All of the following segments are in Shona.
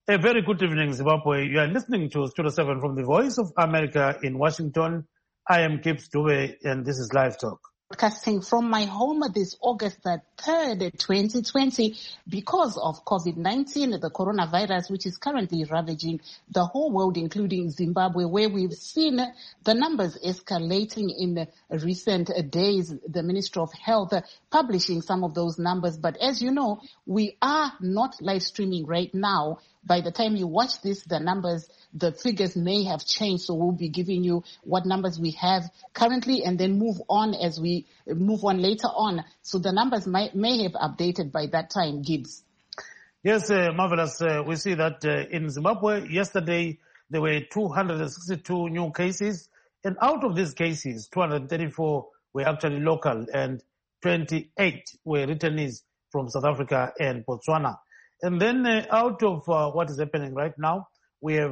A very good evening, Zimbabwe. You are listening to Studio 7 from the Voice of America in Washington. I am Gibbs Dube, and this is Live Talk. Broadcasting from my home this August 3rd, 2020, because of COVID-19, the coronavirus, which is currently ravaging the whole world, including Zimbabwe, where we've seen the numbers escalating in recent days. The Ministry of Health publishing some of those numbers. But as you know, we are not live streaming right now. By the time you watch this, the figures may have changed. So we'll be giving you what numbers we have currently and then move on as we move on later on. So the numbers may have updated by that time, Gibbs. Yes, marvelous. We see that in Zimbabwe, yesterday, there were 262 new cases. And out of these cases, 234 were actually local and 28 were returnees from South Africa and Botswana. And then out of what is happening right now, we have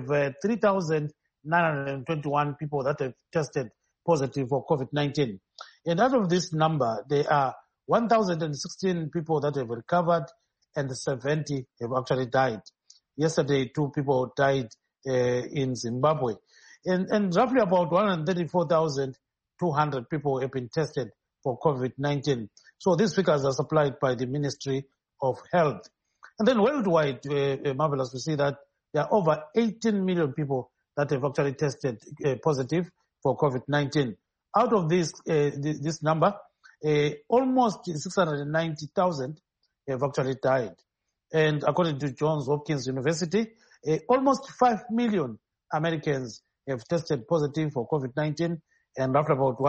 3,921 people that have tested positive for COVID-19. And out of this number, there are 1,016 people that have recovered and 70 have actually died. Yesterday, 2 people died in Zimbabwe. And roughly about 134,200 people have been tested for COVID-19. So these figures are supplied by the Ministry of Health. And then worldwide, marvelous, we see that there are over 18 million people that have actually tested positive for COVID-19. Out of this number, almost 690,000 have actually died. And according to Johns Hopkins University, almost 5 million Americans have tested positive for COVID-19, and roughly about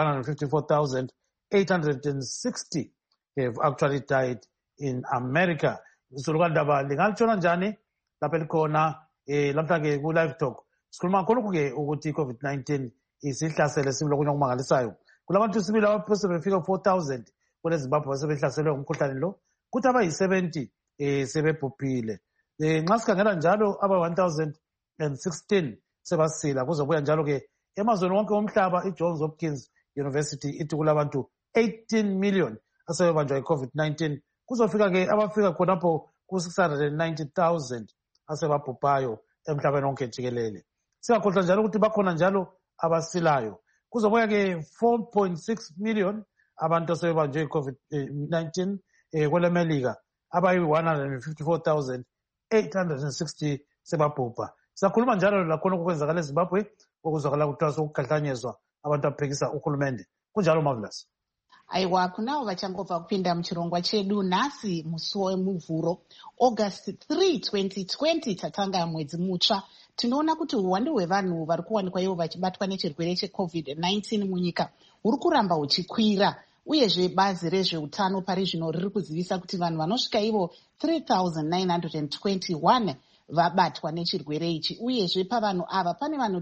154,860 have actually died in America. Sulukandaba lingalchona njani lapha likhona lapha ke ku live talk sikhuluma khonokho ke ukuthi COVID-19 isihlasele sibilo kunye okumangalisayo kulabantu sibili abaphose befika 4,000 kule Zimbabwe sebehlaselwe umkhuhlane lo kuthi abayi-70 sebebhubhile nxa sikhangela njalo aba-1,016 sebasila kuzobuya njalo ke emazweni wonke omhlaba i-Johns Hopkins University ithi kulabantu 18 million asebebanjwa yi-COVID-19 kuzofika ke abafika khonapho ku-690,000 asebabhubhayo emhlabeni wonke jikelele. Singakhohlwa njalo ukuthi bakhona njalo abasilayo. Kuzobuya ke 4.6 million abantu asebebanjwe i-COVID-19 kwelemelika abayi-154,860 sebabhubha. Siyakhuluma njalo lakhona okwenzakala eZimbabwe okuzwakala kuthiwa sokukhahlanyezwa abantu abaphekisa uhulumende. Kunjalo marvelous. Aiwa, kunavo vachangobva kupinda muchirongwa chedu nhasi musi wemuvhuro August 3, 2020 tatanga mwedzi mutsva. Tinoona kuti uwandu hwevanhu vari kuwanikwa ivo vachibatwa nechirwere cheCovid-19 munyika huri kuramba huchikwira, uyezve bazi rezveutano pari zvino riri kuzivisa kuti vanhu vanosvika ivo 3,921 vabatwa nechirwere ichi, uyezve pavanhu ava pane vanhu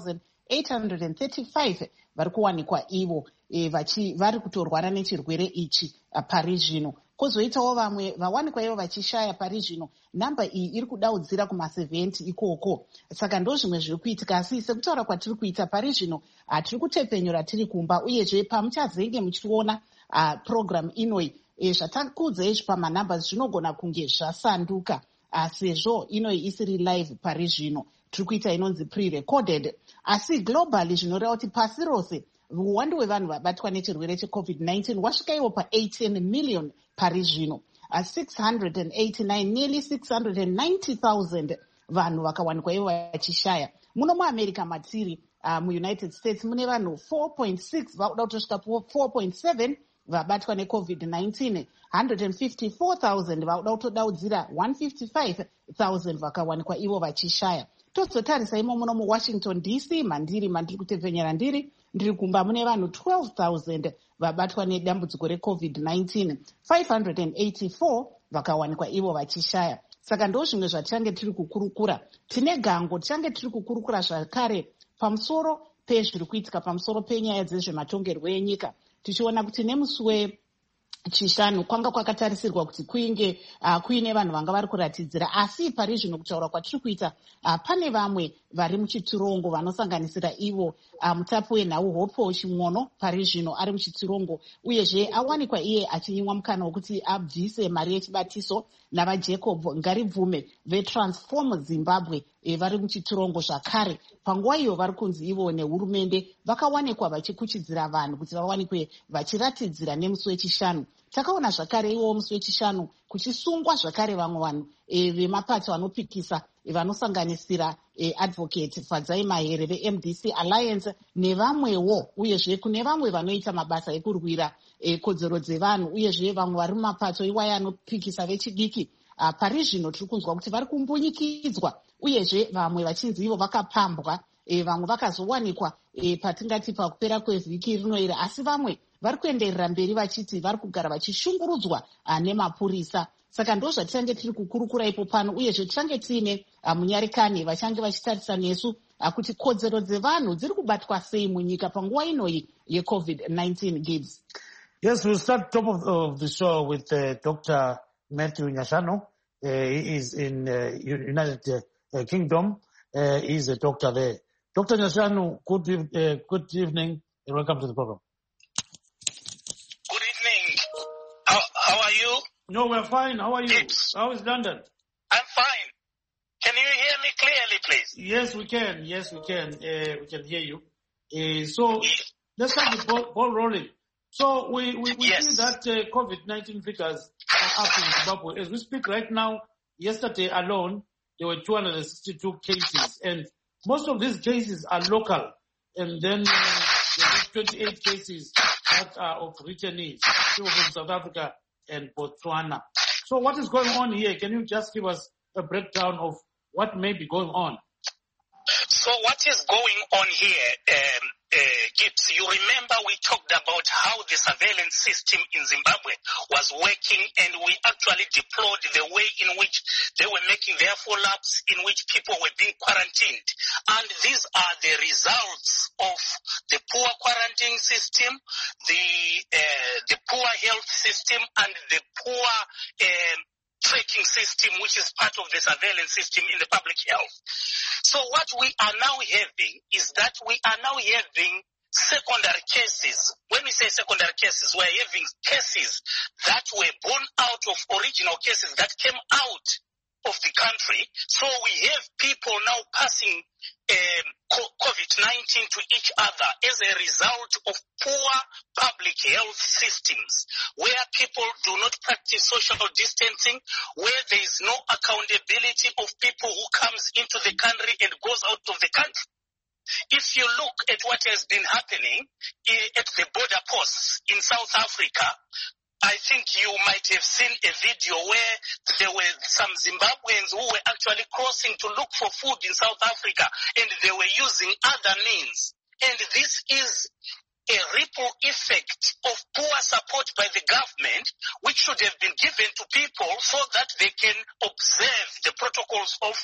2,835 vari kuwanikwa ivo vari kutorwara nechirwere ichi pari zvino. Kwozoitawo vamwe vawanikwa ivo vachishaya pari zvino. Namba iyi iri kudaudzira kuma70 ikoko. Saka ndo zvimwe zviri kuitika, asi sekutaura kwatiri kuita pari zvino tiri kutepenyura tiri kumba, uyezve pamuchazenge muchiona program inoi zvatakudza izvi pamanambers zvinogona kunge zvasanduka sezvo inoi isiri live pari zvino. Tiri kuita inonzi pre-recorded, asi globally zvinoreva kuti pasi rose uwandu hwevanhu vabatwa nechirwere cheCovid-19 wasvika ivo pa18 million pari zvino. 689, nearly 690,000 vanhu vakawanikwa ivo vachishaya. Muno muAmerica matiri muUnited States mune vanhu 4.6 vakuda kutosvika 4.7 vabatwa neCovid-19, 154,000 vakuda kutodaudzira 155,000 vakawanikwa ivo vachishaya. Tozotarisa imo muno muWashington DC mandiri kutepfenyera ndiri kumba mune vanhu 12,000 vabatwa nedambudziko reCovid-19, 584 vakawanikwa ivo vachishaya. Saka ndo zvimwe zvatichange tiri kukurukura. Tine gango tichange tiri kukurukura zvakare pamusoro pezviri kuitika pamusoro penyaya dzezvematongerwo enyika, tichiona kuti nemusi Chishanu kwanga kwakatarisirwa kuti kuine vanhu vanga vari kuratidzira, asi pari zvino kutaura kwatiri kuita pane vamwe vari muchitirongo vanosanganisira ivo mutapi wenhau Hopo Chimwono pari zvino ari muchitirongo, uyezve awanikwa iye achinyimwa mukana wekuti abvise mari yechibatiso navaJacob Ngaribvume veTransform Zimbabwe vari muchitirongo zvakare. Panguva iyo vari kunzi ivo nehurumende vakawanikwa vachikuchidzira vanhu kuti vawanikwe vachiratidzira nemusi wechishanu. Takaona zvakare iwo musi wechishanu kuchisungwa zvakare vamwe vanhu vemapato anopikisa vanosanganisira Advocate Fadzai Mahere veMDC Alliance nevamwewo, uyezve kune vamwe vanoita mabasa ekurwira kodzero dzevanhu, uyezve vamwe vari mumapato iwaya anopikisa vechidiki. Pari zvino tiri kunzwa kuti vari kumbunyikidzwa, uyezve vamwe vachinzi ivo vakapambwa, vamwe vakazowanikwa patingati pakupera kwevhiki rinoira, asi vamwe vari kuenderera mberi vachiti vari kugara vachishungurudzwa nemapurisa. Saka ndo zvatichange tiri kukurukura ipo pano, uyezve tichange tiine munyarikani vachange vachitarisa nesu kuti kodzero dzevanhu dziri kubatwa sei munyika panguva inoyi yeCovid-19. Gibbs. Yes, we'll start top of the show with Dr. Matthew Nyashanu. He is in United Kingdom. He's a doctor there. Dr. Nyashanu, good evening and welcome to the program. Good evening. How are you? No, we're fine. How are you? Gibbs. How is London? I'm fine. Can you hear me clearly, please? Yes, we can. Yes, we can. We can hear you. So let's start the ball rolling. So we Yes. see that COVID-19 figures are up in Zimbabwe. As we speak right now, yesterday alone, there were 262 cases. And most of these cases are local. And then there are 28 cases that are of returnees, people from South Africa and Botswana. So what is going on here? Can you just give us a breakdown of what may be going on? So what is going on here, Gibbs, you remember we talked about how the surveillance system in Zimbabwe was working, and we actually deplored the way in which they were making their follow-ups, in which people were being quarantined. And these are the results of the poor quarantine system, the poor health system, and the poor tracking system, which is part of the surveillance system in the public health. So what we are now having is that we are now having secondary cases. When we say secondary cases, we're having cases that were born out of original cases that came out of the country. So we have people now passing COVID-19 to each other as a result of poor public health systems, where people do not practice social distancing, where there is no accountability of people who comes into the country and goes out of the country. If you look at what has been happening at the border posts in South Africa, I think you might have seen a video where there were some Zimbabweans who were actually crossing to look for food in South Africa, and they were using other means. And this is a ripple effect of poor support by the government, which should have been given to people so that they can observe the protocols of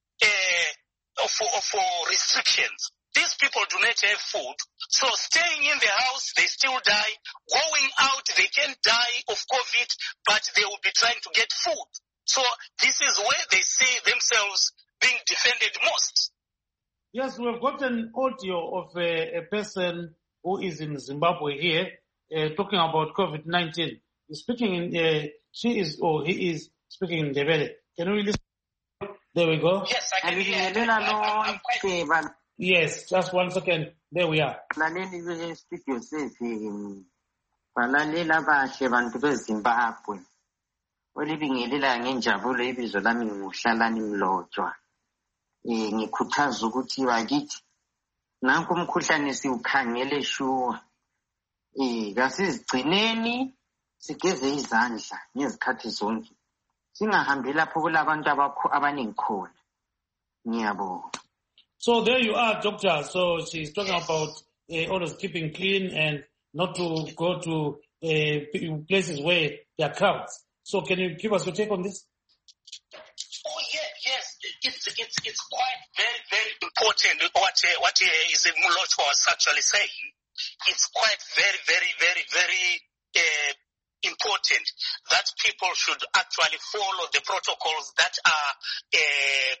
restrictions. These people do not have food, so staying in the house, they still die. Going out, they can die of COVID, but they will be trying to get food. So this is where they see themselves being defended most. Yes, we've got an audio of a person who is in Zimbabwe here talking about COVID-19. He's speaking in, he is speaking in Ndebele. Can we listen? There we go. Yes, I can hear. I'm quite... Yes, just 1 second. There we are. Balalela bahle bantu beZimbabwe. Olibingelela ngenjabulo ibizo lami nguHlalani Mlotshwa. Ngikhuthaza ukuthi bakithi nanku umkhuhlane siukhangele shuwa. Kasizigcineni sigeze izandla ngezikhathi zonke. Singahambi lapho kulabantu abaningi khona. Ngiyabonga. So there you are, doctor. So she's talking about always keeping clean and not to go to places where there are crowds. So can you give us your take on this? Oh, yes. It's quite very, very important what is Mlotshwa was actually saying. It's quite very, very, very, very important that people should actually follow the protocols that are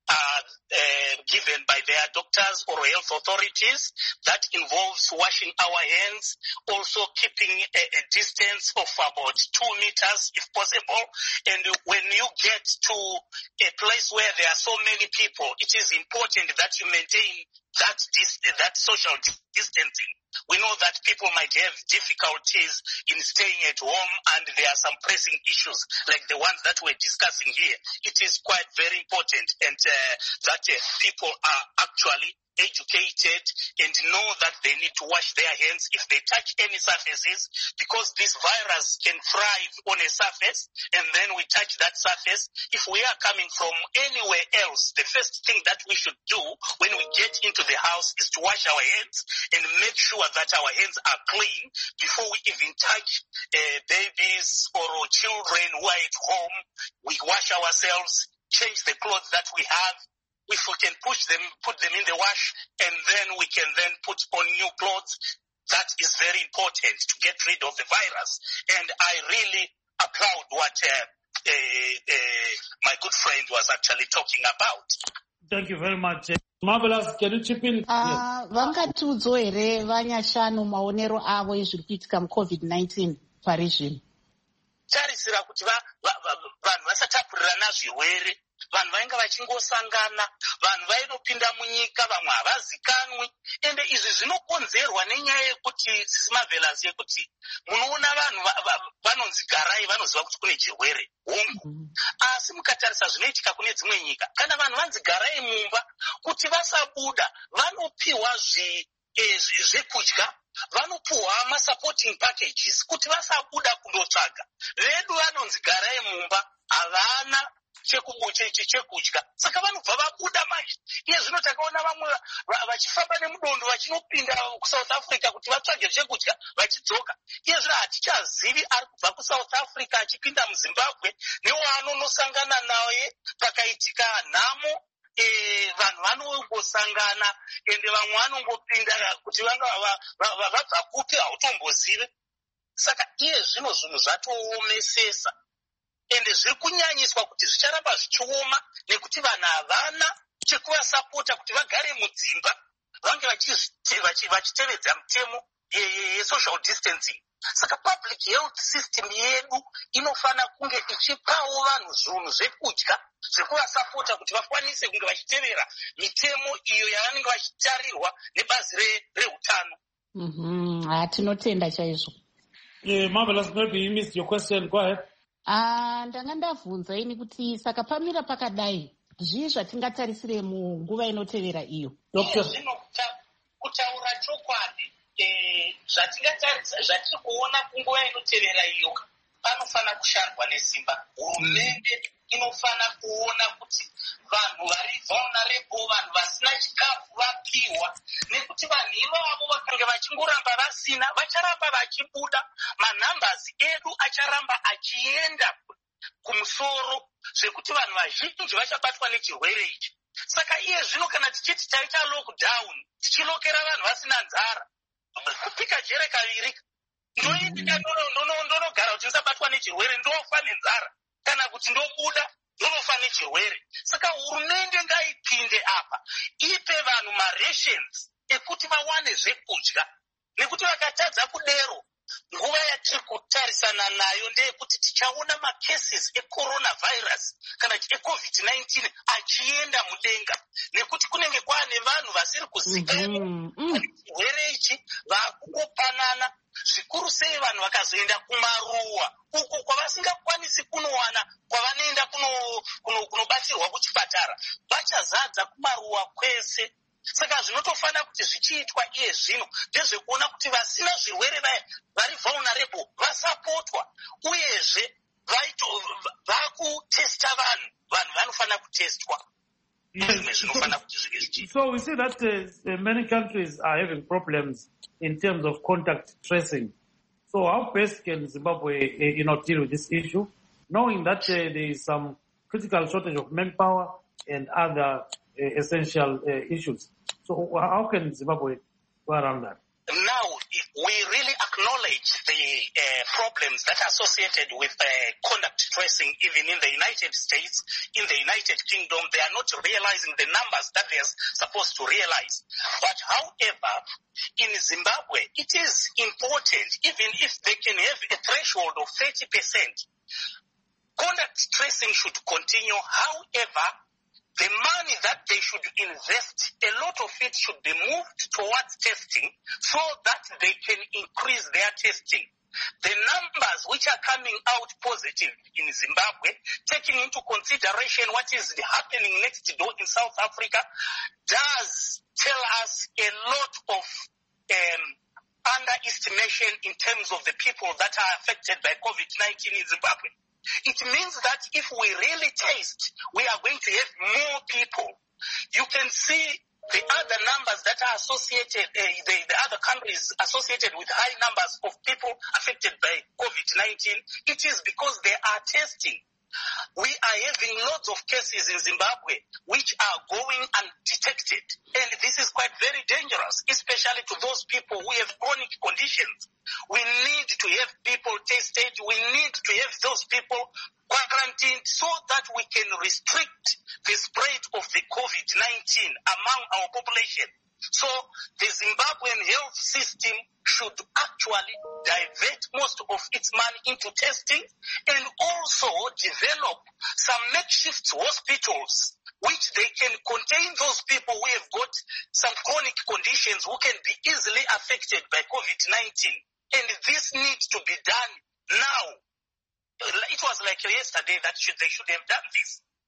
given by their doctors or health authorities. That involves washing our hands, also keeping a distance of about 2 meters if possible. And when you get to a place where there are so many people, it is important that you maintain that social distancing. We know that people might have difficulties in staying at home, and there are some pressing issues like the ones that we're discussing here. It is quite very important and that people are actually educated and know that they need to wash their hands if they touch any surfaces, because this virus can thrive on a surface and then we touch that surface. If we are coming from anywhere else, the first thing that we should do when we get into the house is to wash our hands and make sure that our hands are clean before we even touch babies or children who are at home. We wash ourselves, change the clothes that we have. If we can put them in the wash, and then we can then put on new clothes. That is very important to get rid of the virus. And I really applaud what my good friend was actually talking about. Thank you very much. Marvelous, can you chip in? Vangatiudzo here vanyashanu maonero avo ezviri kuitika muCovid-19 pari zvino? Tarisira kuti vanhu vasatapurirana zvirwere, vanhu vainge vachingosangana, vanhu vainopinda munyika, vamwe havazikanwi. Ende izvi zvinokonzerwa nenyaya yekuti sisimavhelasi yekuti munoona vanhu vanonzi garai, vanoziva kuti kune chirwere hongu. Asi mukatarisa zvinoitika kune dzimwe nyika, kana vanhu vanzi garai mumba kuti vasabuda, vanopiwa zvekudya, vanopuwa masupporting packages kuti vasabuda kundotsvaga. Vedu vanonzi garai mumba, havana chekudya, saka vanobva vabuda manje. Iye zvino takaona vamwe vachifamba nemudondo vachinopinda kuSouth Africa kuti vatsvage chekudya vachidzoka. Iye zvino hatichazivi ari kubva kuSouth Africa achipinda muZimbabwe newaanonosangana naye pakaitika nhamo. Vanhu vanongosangana ende vamwe vanongopinda kuti vanga vabva kupi hautombozive. Saka iye zvino zvinhu zvatoomesesa. Ende zviri kunyanyiswa kuti zvicharamba zvichioma nekuti vanhu havana chekuvasapota kuti vagare mudzimba, vange vachitevedza mitemo yesocial distancing. Saka public health system yedu inofana kunge ichipawo vanhu zvinhu zvekudya zvekuvasapota kuti vakwanise kunge vachitevera mitemo iyo yavanenge vachitarirwa nebazi reutano. Tinotenda chaizvo. Marvelous, maybe you missed your question. Go ahead. Ndanga ndabvunza ini kuti saka pamira pakadai zvii zvatingatarisire munguva inotevera iyo? Zvino kutaura chokwadi, zvatiri kuona kunguva inotevera iyo panofana kushandwa nesimba. Hurumende inofana kuona kuti vanhu vari vulnerable, vanhu vasina chikafu vapiwa, nekuti vanhu ivavo vakange vachingoramba vasina, vacharamba vachibuda, manhambazi edu acharamba achienda kumusoro, zvekuti vanhu vazhinji vachabatwa nechirwere ichi. Saka iye zvino kana tichiti taita lockdown, tichilokera vanhu vasina nzara, kupika jere kaviri, ndoitika ndonogara kuti ndisabatwa nechirwere, ndofa nenzara, kana kuti ndobuda ndonofa nechirwere. Saka hurumende ngaipinde apa, ipe vanhu marations ekuti vawane zvekudya, nekuti vakatadza kudero, nguva yatiri kutarisana nayo ndeyekuti tichaona macases ecoronavirus kana eCovid-19 achienda mudenga, nekuti kunenge kwaane vanhu vasiri kuzikanwa chirwere ichi, vakungopanana. Zvikuru sei vanhu vakazoenda kumaruwa uko kwavasingakwanisi kunowana kwavanoenda kunobatsirwa kuchipatara, vachazadza kumaruwa kwese. Saka zvinotofana kuti zvichiitwa iye zvino ndezvekuona kuti vasina zvirwere vaya vari vulnerable vasapotwa, uyezve vakutesta vanhu vanofana kutestwa. So we see that many countries are having problems in terms of contact tracing. So how best can Zimbabwe, deal with this issue, knowing that there is some critical shortage of manpower and other essential issues? So how can Zimbabwe go around that? Now, we really acknowledge the problems that are associated with contact tracing even in the United States, in the United Kingdom. They are not realizing the numbers that they are supposed to realize. But however, in Zimbabwe, it is important, even if they can have a threshold of 30%, contact tracing should continue. However, the money that they should invest, a lot of it should be moved towards testing so that they can increase their testing. The numbers which are coming out positive in Zimbabwe, taking into consideration what is happening next door in South Africa, does tell us a lot of underestimation in terms of the people that are affected by COVID-19 in Zimbabwe. It means that if we really test, we are going to have more people. You can see the other numbers that are associated, the other countries associated with high numbers of people affected by COVID-19. It is because they are testing. We are having lots of cases in Zimbabwe which are going undetected. And this is quite very dangerous, especially to those people who have chronic conditions. We need to have people tested. We need to have those people quarantined so that we can restrict the spread of the COVID-19 among our population. So the Zimbabwean health system should actually divert most of its money into testing and also develop some makeshift hospitals which they can contain those people who have got some chronic conditions who can be easily affected by COVID-19. And this needs to be done now. It was like yesterday that they should have done this.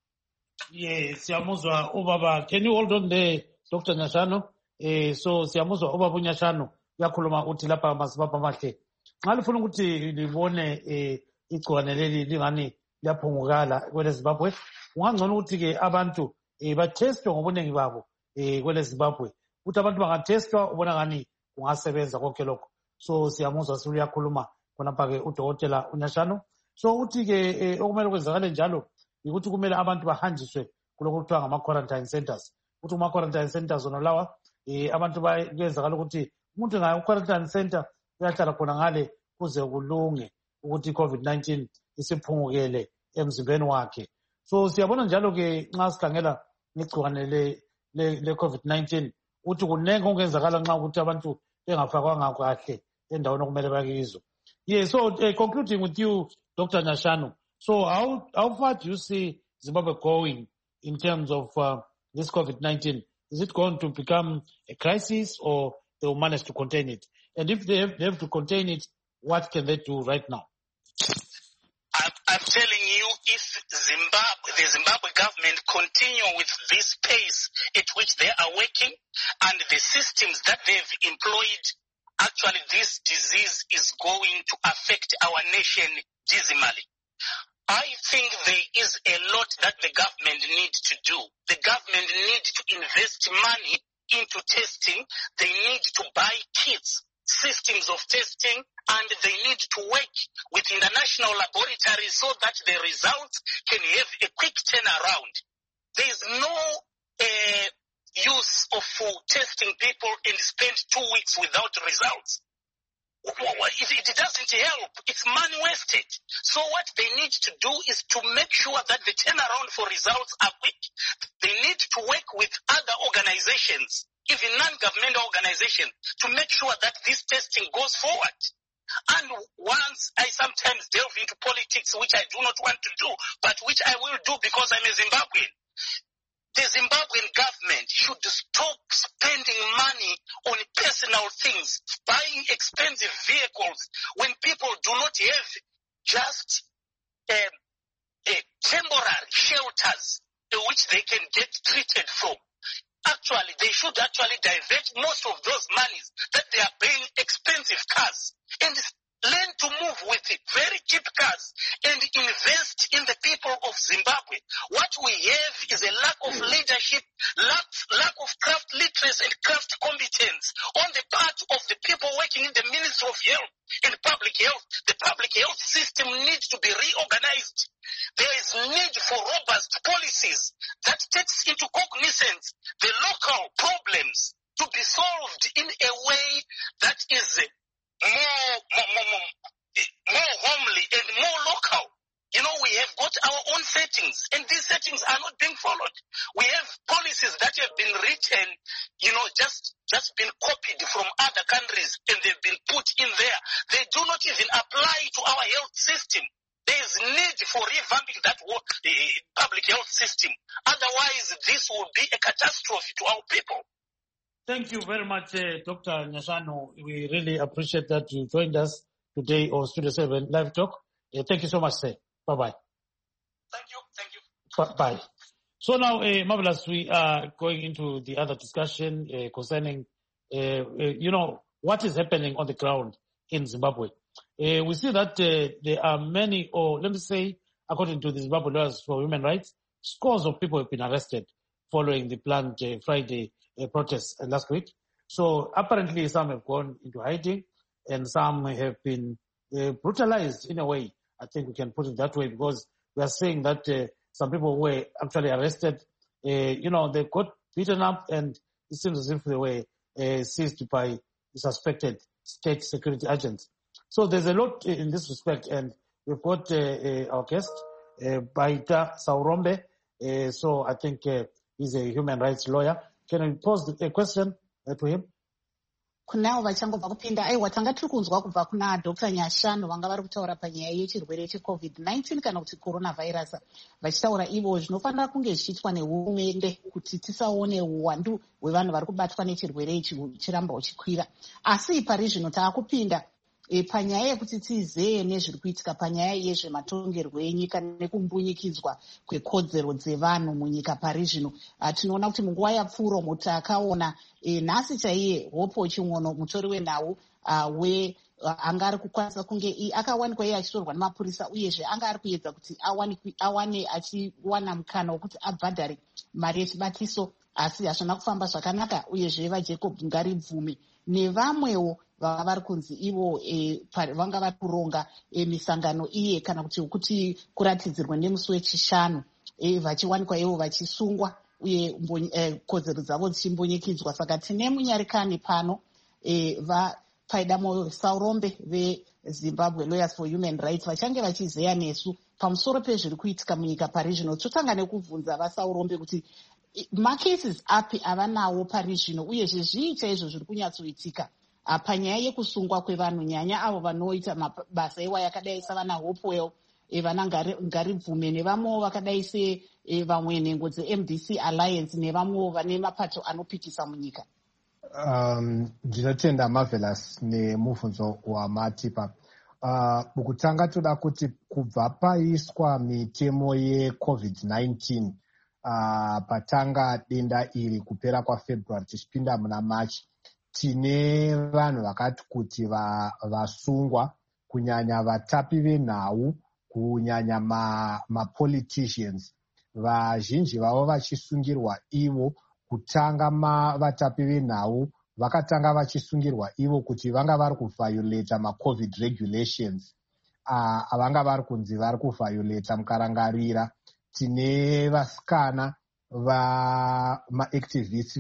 Yes, siyamuzwa ubaba. Can you hold on there, Dr. Nyashano? So siyamuzwa ubaba uNyashano uyakhuluma uthi lapha masibaba mahle. Nxa lifuna ukuthi libone igcwane leli lingani liyaphungukala kwele Zimbabwe, ungangcono ukuthi ke abantu bathestwe ngobuningi babo kwele Zimbabwe. Ukuthi abantu bangathestwa ubona ngani kungasebenza konke lokho. So siyamuzwa siyakhuluma khonapha ke uDokotela uNyashano. So uthi ke okumele kwenzakale njalo ukuthi kumele abantu bahanjiswe kuloko kuthiwa ngama-quarantine centers. Ukuthi kuma-quarantine centers zona lawa abantu bayenzakala ukuthi umuntu quarantine center uyahlala khona ngale kuze kulunge ukuthi i-COVID-19 isiphungukele emzimbeni wakhe. So siyabona njalo ke nxa sikhangela ngegcikwane le-COVID-19 uthi kunenge okungenzakala nxa ukuthi abantu bengafakwanga kahle endaweni okumele bakizo. Yeah, so concluding with you, Dr. Nyashano, so how far do you see Zimbabwe going in terms of this COVID-19? Is it going to become a crisis or they will manage to contain it? And if they have to contain it, what can they do right now? I'm telling you, if the Zimbabwe government continue with this pace at which they are working and the systems that they've employed, actually this disease is going to affect our nation dismally. I think there is a lot that the government needs to do. The government needs to invest money into testing. They need to buy kits, systems of testing, and they need to work with international laboratories so that the results can have a quick turnaround. There is no use of testing people and spend 2 weeks without results. It doesn't help. It's money wasted. So what they need to do is to make sure that the turnaround for results are quick. They need to work with other organizations, even non-governmental organizations, to make sure that this testing goes forward. And once I sometimes delve into politics, which I do not want to do, but which I will do because I'm a Zimbabwean, the Zimbabwean government should stop spending money on personal things, buying expensive vehicles when people do not have just temporary shelters which they can get treated from. Actually, they should actually divert most of those monies that they are paying expensive cars and learn to move with it, very cheap cars, and invest in the people of Zimbabwe. What we have is a lack of leadership, lack of craft literacy and craft competence on the part of the people working in the Ministry of Health and Public Health. The public health system needs to be reorganized. There is need for robust policies that takes into cognizance the local problems to be solved in a way that is more homely and more local. You know, we have got our own settings, and these settings are not being followed. We have policies that have been written, you know, just been copied from other countries, and they've been put in there. They do not even apply to our health system. There is need for revamping that public health system. Otherwise, this will be a catastrophe to our people. Thank you very much, Dr. Nyashanu. We really appreciate that you joined us today on Studio 7 Live Talk. Thank you so much, sir. Bye-bye. Thank you. Bye. So now, Marvelous, we are going into the other discussion concerning, you know, what is happening on the ground in Zimbabwe. We see that there are many, or let me say, according to the Zimbabwe Lawyers for Human Rights, scores of people have been arrested following the planned Friday protests last week. So apparently some have gone into hiding and some have been brutalized in a way. I think we can put it that way, because we are saying that some people were actually arrested. You know, they got beaten up, and it seems as if they were seized by suspected state security agents. So there's a lot in this respect, and we've got our guest, Baita Saurombe. So I think he's a human rights lawyer. Can I pose a question to him? Kunao vachangobva kupinda aiwa tanga tiri kunzwa kubva kuna Dr. Nyashanu vanga vari kutaura panyaya yechirwere cheCovid-19 kana kuti coronavirus, vachitaura ivo zvinofanira kunge zvichiitwa nehurumende kuti tisaone uwandu hwevanhu vari kubatwa nechirwere ichi chiramba uchikwira. Asi pari zvino taakupinda panyaya yekuti tizeye nezviri kuitika panyaya yezvematongerwo enyika nekumbunyikidzwa kwekodzero dzevanhu munyika pari zvino. Tinoona kuti munguva yapfuuro takaona nhasi chaiye Hope Chimwono, mutori wenhau anga ari kukwanisa kunge akawanikwa iye achitorwa nemapurisa, uyezve anga ari kuedza kuti awane achiwana mukana wekuti abhadhare mari yechibatiso, asi hazvina kufamba zvakanaka. Uyezve vaJacob Ngaribvume nevamwewo vanga vari kunzi ivo vanga vari kuronga misangano iye kana kuti kuratidzirwa nemusi wechishanu, vachiwanikwa ivo vachisungwa uye kodzero dzavo dzichimbunyikidzwa. Saka tine munyarikani pano Paidamo Saurombe veZimbabwe Lawyers for Human Rights vachange vachizeya nesu pamusoro pezviri kuitika munyika pari zvino. Totanga nekubvunza vaSaurombe kuti macases api avanawo pari zvino, uyezve zvii chaizvo zviri kunyatsoitika panyaya yekusungwa kwevanhu, nyanya avo vanoita mabasa ewa yakadai savana Hopewell, vana Ngaribvume nevamwewo vakadai sevamwe nhengo dzeMDC Alliance nevamwewo vane mapato anopikisa munyika. Ndinotenda Marvelous nemubvunzo wamatipa. Mukutanga toda kuti kubva paiswa mitemo yeCovid-19 patanga denda iri kupera kwaFebruary tichipinda muna March, tine vanhu vakati kuti vasungwa, kunyanya vatapi venhau, kunyanya mapoliticians. Vazhinji vavo vachisungirwa ivo. Kutanga vatapi venhau vakatanga vachisungirwa ivo kuti vanga vari kuviolata maCovid regulations, vanga vari kunzi vari kuviolata mukarangarira. Tine vasikana maactivists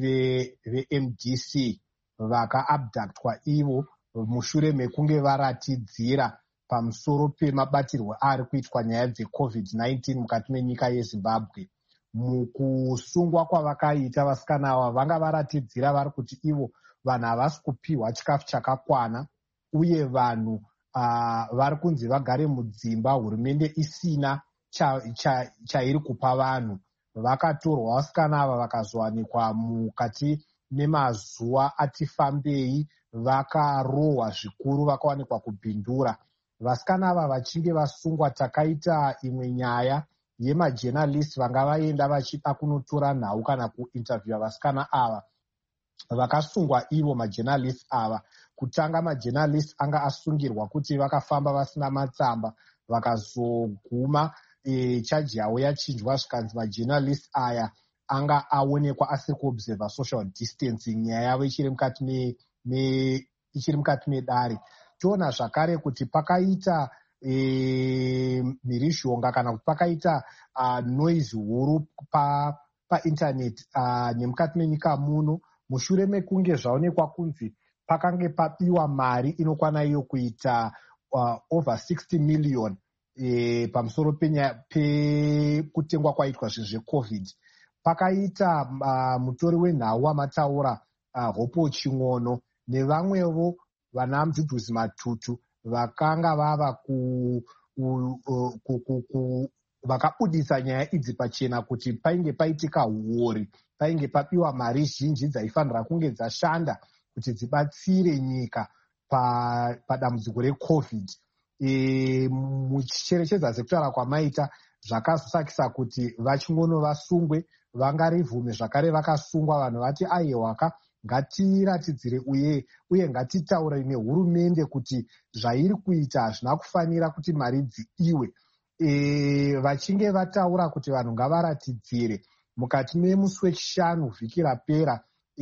veMDC vakaabductwa ivo mushure mekunge varatidzira pamusoro pemabatirwo ari kuitwa nyaya dzeCovid-19 mukati menyika yeZimbabwe. Mukusungwa kwavakaita vasikana ava vanga varatidzira vari kuti ivo vanhu havasi kupiwa chikafu chakakwana, uye vanhu vari kunzi vagare mudzimba, hurumende isina chairi kupa vanhu. Vakatorwa vasikana ava vakazowanikwa mukati nemazuva ati fambei, vakarohwa zvikuru, vakawanikwa kubhindura. Vasikana ava vachinge vasungwa, takaita imwe nyaya yemajournalist vanga vaenda vachida kunotora nhau kana kuinterviewa vasikana ava. Vakasungwa ivo majournalist ava. Kutanga majournalist anga asungirwa kuti vakafamba vasina matsamba, vakazoguma chaji yavo yachinjwa zvikanzi majournalist aya anga aonekwa asiri kuobserva social distancing, nyaya yavo ichiri mukati medare. Toona zvakare kuti pakaita mhirizhonga kana kuti pakaita noise huru painternet nemukati menyika muno, mushure mekunge zvaonekwa kunzi pakange papiwa mari inokwana iyo kuita over 60 million pamusoro pekutengwa kwaitwa zvezvecovid. Pakaita mutori wenhau wamataura Hopo Ching'ono nevamwevo vana Mduduzi Matutu vakanga vava vakabudisa nyaya idzi pachena kuti painge paitika huori, painge papiwa mari zhinji dzaifanira kunge dzashanda kuti dzibatsire nyika padambudziko recovid. Muchicherechedza sekutaura kwamaita zvakazosakisa kuti vaChing'ono vasungwe, vangarivhume zvakare vakasungwa. Vanhu vati aiwaka, ngatiratidzire uye ngatitaure nehurumende kuti zvairi kuita hazvina kufanira kuti mari dziiwe. Vachinge vataura kuti vanhu ngavaratidzire, mukati memusi wechishanu vhiki rapera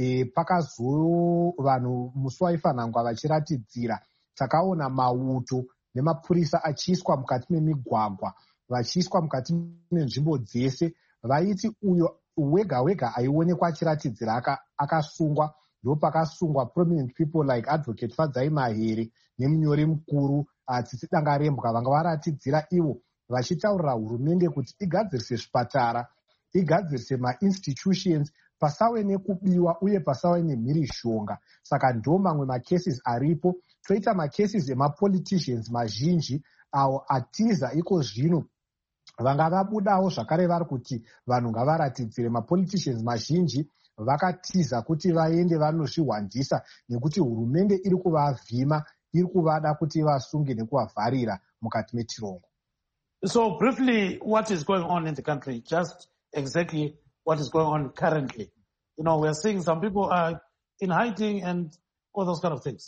vanhu musi waifanhangwa vachiratidzira, takaona mauto nemapurisa achiiswa mukati memigwagwa, vachiiswa mukati menzvimbo dzese. Vaiti uyo wega wega aionekwa achiratidzira akasungwa. Ndo pakasungwa prominent people like Advocate Fadzai Mahere nemunyori mukuru Tsitsi Dangarembwa, vanga varatidzira ivo vachitaurira hurumende kuti igadzirise zvipatara, igadzirise mainstitutions, pasave nekubiwa uye pasave nemhirishonga. Saka ndo mamwe macases aripo. Toita macases emapoliticians mazhinji awo atiza iko zvino vanga vabudawo zvakare vari kuti vanhu ngavaratidzire. Mapoliticians mazhinji vakatiza kuti vaende vanozvihwandisa nekuti hurumende iri kuvavhima, iri kuvada kuti vasunge nekuvavharira mukati metirongo. So briefly, what is going on in the country? Just exactly what is going on currently. You know, we're seeing some people are in hiding and all those kind of things.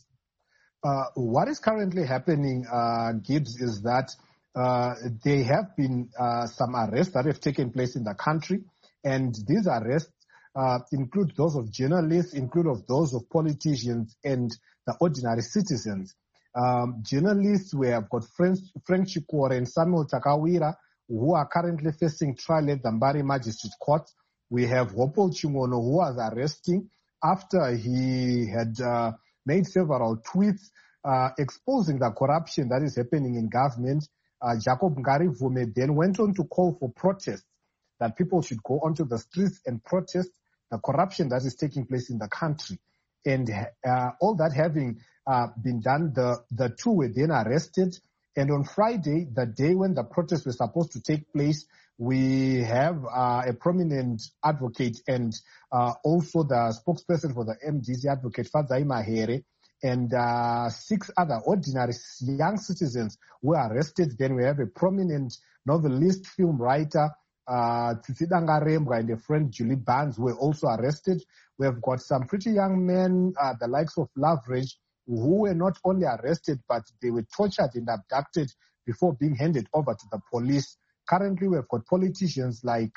What is currently happening, Gibbs, is that there have been some arrests that have taken place in the country, and these arrests include those of journalists, include of those of politicians and the ordinary citizens. Journalists, we have got Frank Chikore and Samuel Takawira, who are currently facing trial at the Mbari Magistrate Court. We have Hopo Ching'ono, who was arresting after he had made several tweets exposing the corruption that is happening in government. Jacob Ngarivume then went on to call for protests, that people should go onto the streets and protest the corruption that is taking place in the country. And all that having been done, the two were then arrested. And on Friday, the day when the protests were supposed to take place, we have a prominent advocate and also the spokesperson for the MDC, Advocate Fadzai Mahere, and 6 other ordinary young citizens were arrested. Then we have a prominent novelist, film writer, Tsitsi Dangarembwa, and a friend, Julie Barnes, were also arrested. We have got some pretty young men, the likes of Loveridge, who were not only arrested, but they were tortured and abducted before being handed over to the police. Currently, we have got politicians like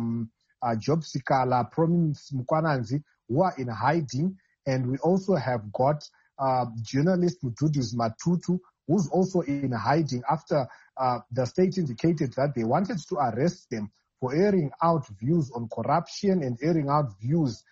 Job Sikala, Prominence Mukwananzi, who are in hiding. And we also have got journalist Mduduzi Matutu, who's also in hiding after the state indicated that they wanted to arrest them for airing out views on corruption and airing out views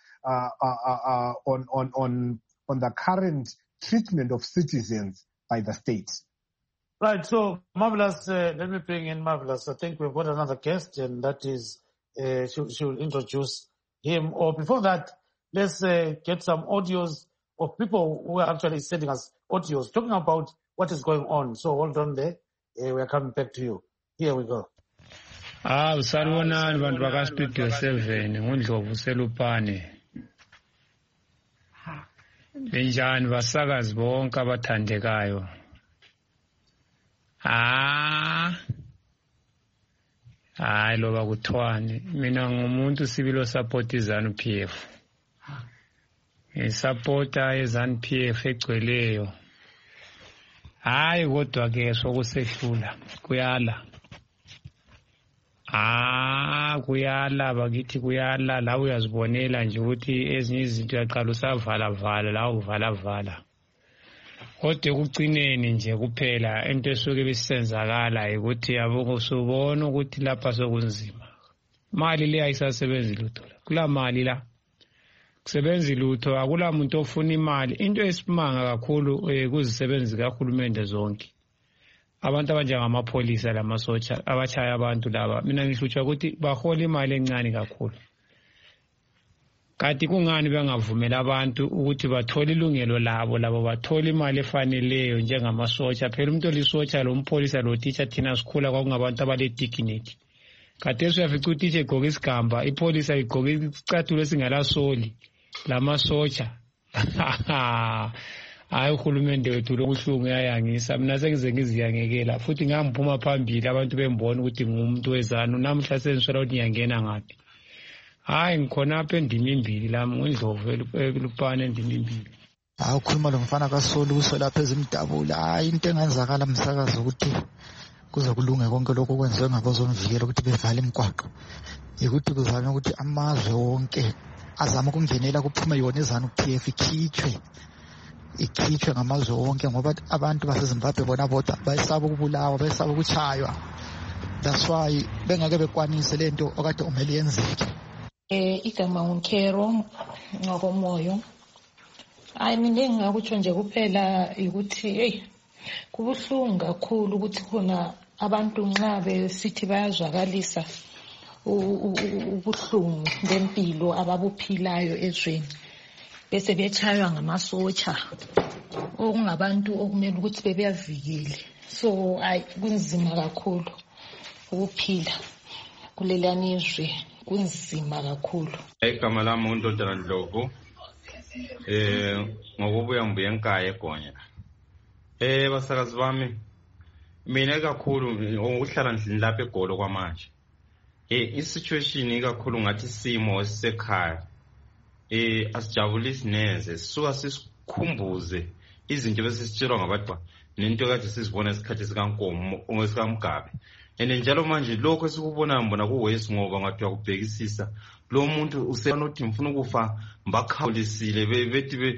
on the current treatment of citizens by the state. Right, so Marvelous, let me bring in Marvelous. I think we've got another guest, and that is, she'll introduce him. Or before that, let's get some audios of people who are actually sending us audios talking about what is going on. So hold on there. We are coming back to you. Here we go. Usalibonani bantu baka Studio 7 ngundlovu selupane. Benjani basakazi bonke abathandekayo. Hayi loba kuthwani mina ngumuntu sibilo support izanu PF. Supporta izanu PF egcweleyo. Hayi kodwa ke sokusehlula kuyala. Kuyala bakithi kuyala la uyazibonela nje ukuthi ezinye izinto uyaqala usavala la uvala. Kodwa ekugcineni nje kuphela into esuke besenzakala ukuthi yabo usubona ukuthi lapha sokunzima. Mali le ayisasebenzi lutho. Kula mali la kusebenza lutho akula muntu ofuna imali into esimanga kakhulu kuzisebenzi kahulumende zonke abantu abanjengamapholisa lamasotsha abachaya abantu laba mina ngihlutshwa ukuthi bahola imali encane kakhulu kanti kungani bengavumela abantu ukuthi bathole ilungelo labo bathole imali efaneleyo njengamasotsha phela umuntu olisotsha lo mpholisa lo teacher thina sikhula kwakungabantu abale dignity khathesi uyafica utitsha egqoke isigamba ipholisa igqoke isicathulo esingalasoli lamasotsha hayi uhulumende wethu lokuhlungu uyayangisa mina sengize ngiziyangekela futhi ngangiphuma phambili abantu bembona ukuthi ngumuntu wezanu namhla sengiswela ukuthi ngiyangena ngaphi hayi ngikhona apha endimimbili lami ngindlovu elupane endimimbili hayi ukhuluma lo mfana kaSoli usolapha ezimdabula hayi into engenzakala msakazi ukuthi kuze kulunge konke lokho kwenziwe ngabazomvikela ukuthi bevale imigwaqo ukuthi kuzame ukuthi amazwe wonke azama ukungenela kuphume yona iZANU-PF ikhitshwe ngamazwe wonke ngoba abantu baseZimbabwe bona bodwa bayisaba ukubulawa bayisaba ukuchaywa that's why bengeke bekwanise lento okade umele yenzeke igama uNkero ngokomoyo hayi mina engakutsho nje kuphela ukuthi kubuhlungu kakhulu ukuthi khona abantu nxa besithi bayazwakalisa ubuhlungu bempilo ababuphilayo ezweni bese bechaywa ngamasotsha okungabantu okumele ukuthi bebeyavikele so kunzima kakhulu ukuphila kulelani izwe kunzima kakhulu igama lami uNdodana Ndlovu ngokubuya ngibuye enkaya eGonya basakazi bami mina kakhulu ukuhlala ndlini lapha eGolo kwamanje isituation ikakhulu ngathi isimo sisekhaya asijabulisi neze sisuka sisikhumbuze izinto besisitshelwa ngabantu nento kade sizibona esikhathi sikankomo ongesikamgabe njalo manje lokho esikubona mbona kuwesi ngoba ngathi uyakubhekisisa lo muntu usenothi mfuna ukufa mbakhawulisile bethi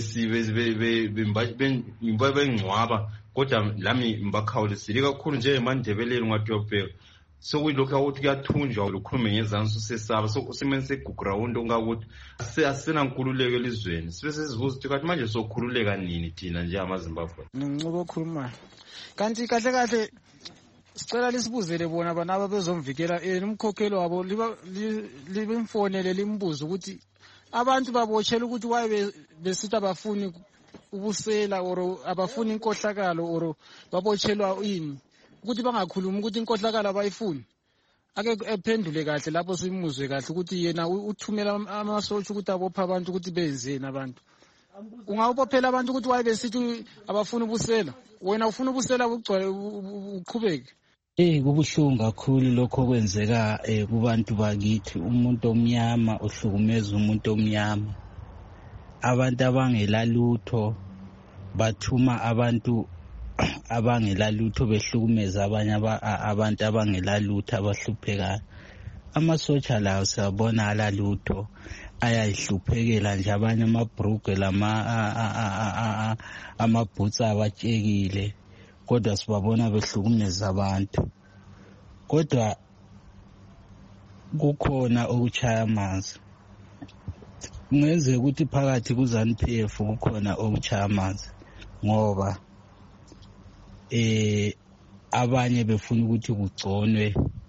bengcwaba kodwa lami mbakhawulisile kakhulu nje eMandebeleni ngathi uyabheka sokuyilokho ukuthi kuyathunjwa ukukhuluma ngezansi usesaba sokusimeni seguground ongakuthi asenankululeko elizweni sibe sizibuza ukuthi kathi manje sokhululeka nini thina nje amaZimbabwe ngincoko okhulumayo kanti kahle kahle sicela lisibuzele bona banaba bezomvikela umkhokhelo wabo libemfonele limbuza ukuthi abantu babotshelwa ukuthi waye besithi abafuni ubusela or abafuni inkohlakalo or babotshelwa ini ukuthi bangakhulumi ukuthi inkohlakalo abayifuni ake ephendule kahle lapho simuzwe kahle ukuthi yena uthumela amasotsha ukuthi abopha abantu ukuthi benzeni abantu ungabophela abantu ukuthi waye besithi abafuni ubusela wena ufuna ubusela ugcwale uqhubeke kubuhlungu kakhulu lokho kwenzeka kubantu bakithi umuntu omnyama uhlukumeza umuntu omnyama abantu abangelalutho bathuma abantu abangelalutho behlukumeza abanye abantu abangelalutho abahluphekayo amasotsha lawo siyabona alalutho ayayihluphekela nje abanye amabhrugwe amabhutsi abatshekile kodwa sibabona behlukumeza abantu kodwa kukhona okuchaya amanzi kungenzeka ukuthi phakathi kuZANU-PF kukhona okuchaya amanzi ngoba abanye befuna ukuthi kugconwe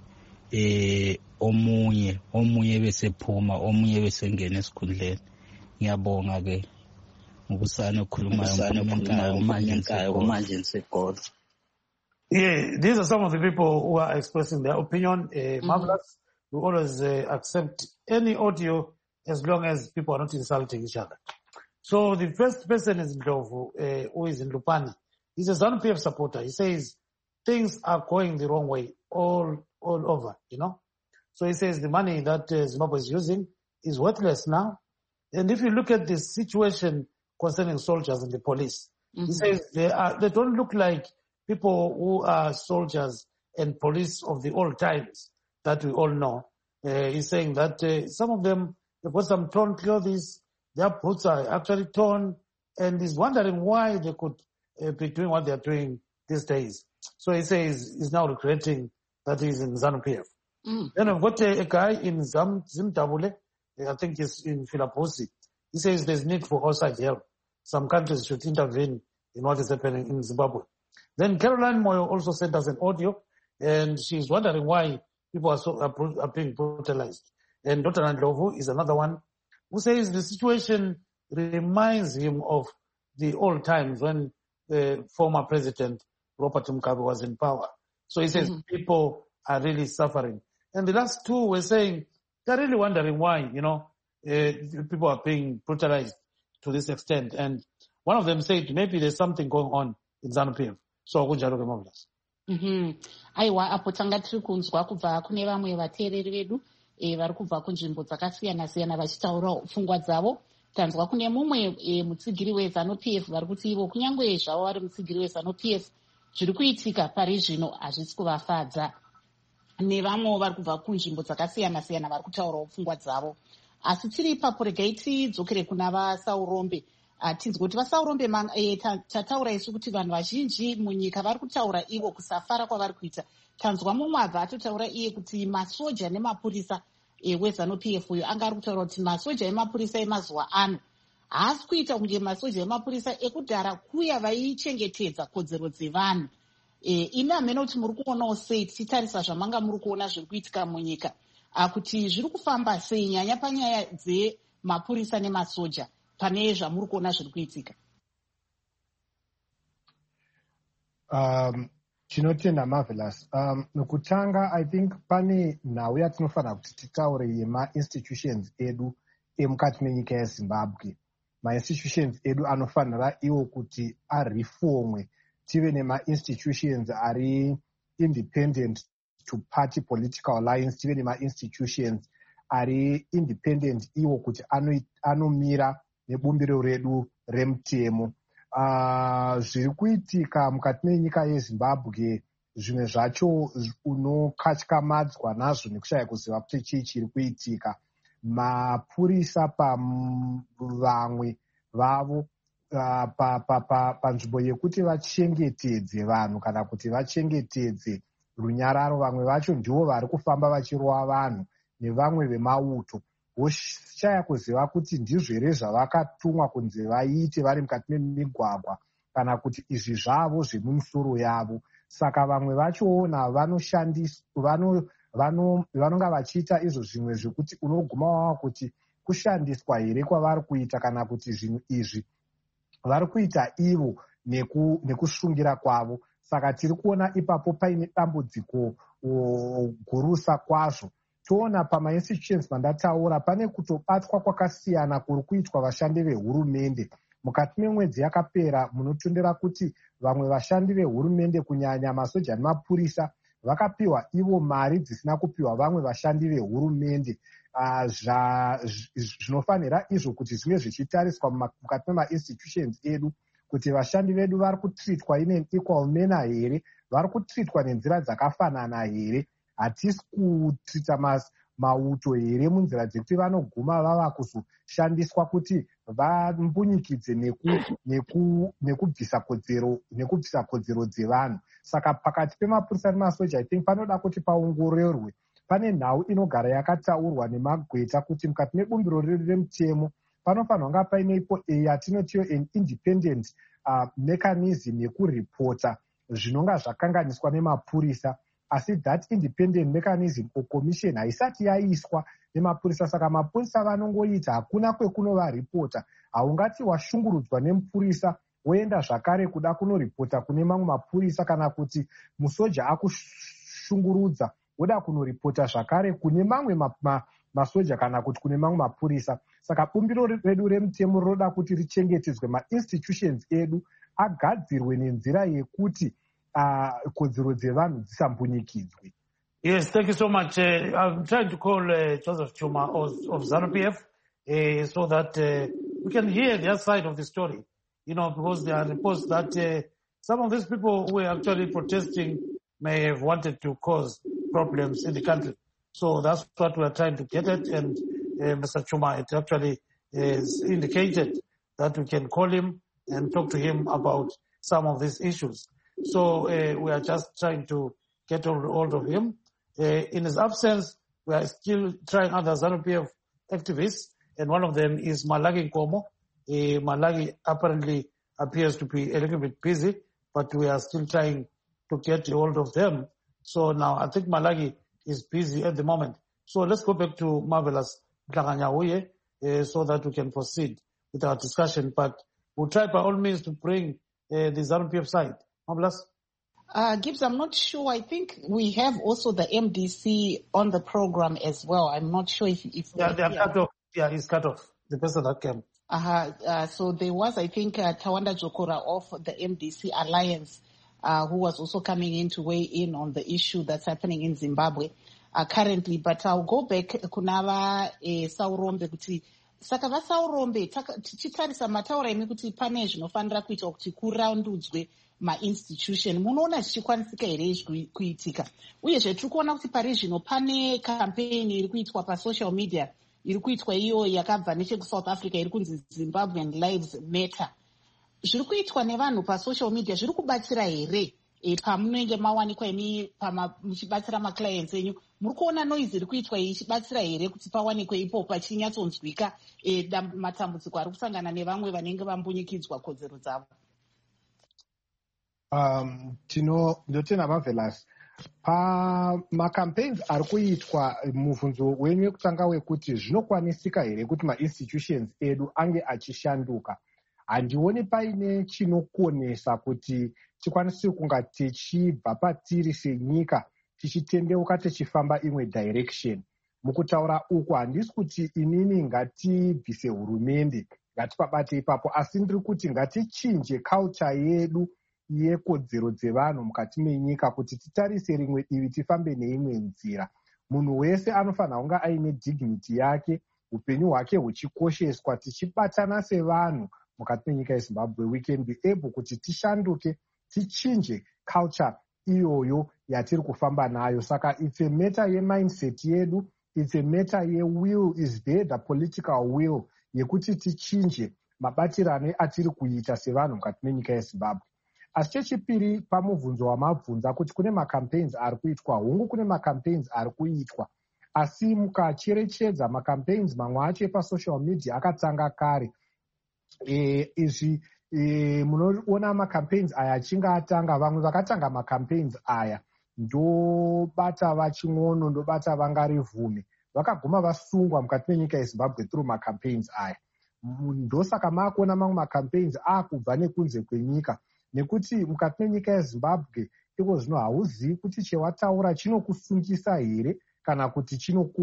omunye besephuma omunye besengena esikhundleni ngiyabonga ke ngubusana okhulumayo manje ngiseGolo. Yeah, these are some of the people who are expressing their opinion. Marvelous, we always accept any audio as long as people are not insulting each other. So the first person is Ndlovu, who is in Lupani. He's a ZANU-PF supporter. He says things are going the wrong way all over, you know. So he says the money that Zimbabwe is using is worthless now. And if you look at the situation concerning soldiers and the police, he says they don't look like people who are soldiers and police of the old times that we all know. He's saying that some of them, they've got some torn clothes, their boots are actually torn, and he's wondering why they could be doing what they're doing these days. So he says he's now regretting that he's in ZANU-PF. Then I've got a guy in Zimdabule, I think he's in Filaposi. he says there's need for outside help. Some countries should intervene in what is happening in Zimbabwe. Then Caroline Moyo also sent us an audio, and she's wondering why people are being brutalized. And Dr. Ndlovu is another one who says the situation reminds him of the old times when the former president Robert Mugabe was in power. So he says people are really suffering. And the last two were saying they're really wondering why, people are being brutalized to this extent. And one of them said maybe there's something going on in ZANU-PF. So kunjalo ke Marvelous. Aiwa apo tanga tiri kunzwa kubva kune vamwe vateereri vedu vari kubva kunzvimbo dzakasiyana-siyana vachitaura pfungwa dzavo. Tanzwa kune mumwe mutsigiri weZANU-PF vari kuti ivo kunyange zvavo vari mutsigiri weZANU-PF zviri kuitika pari zvino hazvisi kuvafadza. Nevamwe vari kubva kunzvimbo dzakasiyana-siyana vari kutaurawo pfungwa dzavo. Asi tiri ipapo regai tidzokere kuna vaSaurombe. Tinzwa kuti vaSaurombe tataura isu kuti vanhu vazhinji munyika vari kutaura ivo kusafara kwavari kuita. Tanzwa mumwe abva atotaura iye kuti masoja nemapurisa weZANU-PF uyo anga ari kutaura kuti masoja emapurisa emazuva ano haasi kuita kunge masoja emapurisa ekudhara kuya vaichengetedza kodzero dzevanhu. Imi hamene kuti muri kuonawo sei tichitarisa zvamanga muri kuona zviri kuitika munyika kuti zviri kufamba sei nyanya panyaya dzemapurisa nemasoja pane zvamuri kuona zviri kuitika? Chinotenda Marvelous. Nokutanga, I think pane nhau yatinofanira kuti titaure yema-institutions edu emukati menyika yeZimbabwe. Ma-institutions edu anofanira iwo kuti arifomwe tive nema-institutions ari independent to party political lines, tive nema-institutions ari independent iwo kuti anomira nebumbiro redu remutemo. Zviri kuitika mukati menyika yeZimbabwe zvimwe zvacho unokatyamadzwa nazvo nekushaya kuziva kuti chii chiri kuitika. Mapurisa pavamwe vavo panzvimbo yekuti vachengetedze vanhu kana kuti vachengetedze runyararo, vamwe vacho ndivo vari kufamba vachirova vanhu nevamwe vemauto. Voshaya kuziva kuti ndizvo here zvavakatumwa kunzi vaite vari mukati memigwagwa kana kuti izvi zvavo zvemumusoro yavo. Saka vamwe vachoona vanonga vachiita izvo zvimwe zvekuti unoguma wava kuti kushandiswa here kwavari kuita kana kuti zvinhu izvi vari kuita ivo nekusungira kwavo. Saka tiri kuona ipapo paine dambudziko gurusa kwazvo. Toona pama-institutions mandataura pane kutobatwa kwakasiyana kuri kuitwa vashandi vehurumende. Mukati memwedzi yakapera munotondera kuti vamwe vashandi vehurumende kunyanya masoja nemapurisa vakapiwa ivo mari dzisina kupiwa vamwe vashandi vehurumende. Zvinofanira izvo kuti zvinge zvichitariswa mukati mema-institutions edu kuti vashandi vedu vari kutritwa in an equal manner here, vari kutritwa nenzira dzakafanana here. Hatisi kutrita mauto here munzira dzekuti vanoguma vava kuzoshandiswa kuti vambunyikidze nekubvisa kodzero dzevanhu. Saka pakati pemapurisa nemasoja I think panoda kuti paongororwe. Pane nhau inogara yakataurwa nemagweta kuti mukati mebumbiro redu remutemo panofanira kunge painepo yatinotiyo an independent mechanism yekuripota zvinonga zvakanganiswa nemapurisa. Asi that independent mechanism or commission haisati yaiswa nemapurisa. Saka mapurisa vanongoita hakuna kwekunovaripota. Haungati washungurudzwa nemupurisa woenda zvakare kuda kunoripota kune mamwe mapurisa, kana kuti musoja akushungurudza woda kunoripota zvakare kune mamwe masoja kana kuti kune mamwe mapurisa. Saka bumbiro redu remutemo rinoda kuti richengetedzwe, ma-institutions edu agadzirwe nenzira yekuti kodzero dzevanhu dzisambunyikidzwe. Yes, thank you so much. I'm trying to call Joseph Chuma of ZANU-PF so that we can hear their side of the story, because there are reports that some of these people who are actually protesting may have wanted to cause problems in the country. So that's what we are trying to get at, and Mr. Chuma actually has indicated that we can call him and talk to him about some of these issues. So we are just trying to get hold of him. In his absence, we are still trying other ZANU-PF activists and one of them is Malagi Nkomo. Malagi apparently appears to be a little bit busy, but we are still trying to get a hold of them. So now I think Malagi is busy at the moment. So let's go back to Marvelous Mhlanganyauye so that we can proceed with our discussion. But we'll try by all means to bring the ZANU-PF side. Marvelous? Gibbs, I'm not sure. I think we have also the MDC on the program as well. I'm not sure if they are cut off. Yeah, he's cut off. The person that came. So there was, I think, Tawanda Jokora of the MDC Alliance, who was also coming in to weigh in on the issue that's happening in Zimbabwe currently. But I'll go back kunava Saurombe kuti saka vaSaurombe tichitarisa mataura imi kuti pane zvinofanira kuita kuti kuroundudzwe ma-institution munoona zvichikwanisika here izvi kuitika, uyezve tiri kuona kuti pari zvino pane campaign iri kuitwa pasocial media iri kuitwa iyo yakabva nechekuSouth Africa iri kunzi Zimbabwean Lives Matter. Zviri kuitwa nevanhu pasocial media zviri kubatsira here pamunenge mawanikwa imi muchibatsira maclients enyu? Muri kuona noise iri kuitwa iyi ichibatsira here kuti pawanikwe ipo pachinyatsonzwika matambudziko ari kusangana nevamwe vanenge vambunyikidzwa kodzero dzavo? Ndotenda Marvelous. Pamacampaigns ari kuitwa, mubvunzo wenyu wekutanga wekuti zvinokwanisika here kuti ma-institutions edu ange achishanduka, handioni paine chinokonesa kuti tikwanise kunga tichibva patiri senyika tichitendeuka tichifamba imwe direction. Mukutaura uku handisi kuti inini ngatibvise hurumende ngatipabate ipapo, asi ndiri kuti ngatichinje culture yedu yekodzero dzevanhu mukati menyika kuti titarise rimwe divi tifambe neimwe nzira. Munhu wese anofanira kunga aine dignity yake, upenyu hwake huchikosheswa, tichibatana sevanhu mukati menyika yeZimbabwe. We can be able kuti tishanduke, tichinje culture iyoyo yatiri kufamba nayo. Saka it's a matter ye-mindset yedu, it's a matter ye-will, is there the political will yekuti tichinje mabatirane atiri kuita sevanhu mukati menyika yeZimbabwe. Asi chechipiri, pamubvunzo wamabvunza kuti kune macampaigns ari kuitwa, hongu kune macampaigns ari kuitwa, asi mukacherechedza macampaigns mamwe acho epasocial media akatanga kare. Izvi munoona macampaigns aya achinga atanga, vamwe vakatanga macampaigns aya ndobata vaching'ono, ndobata vangarivume, vakaguma vasungwa mukati menyika yeZimbabwe through macampaigns aya. Ndosaka makuona mamwe macampaigns akubva nekunze kwenyika, nekuti mukati menyika yeZimbabwe iko zvino hauzivi kuti chewataura chinokusungisa here kana kuti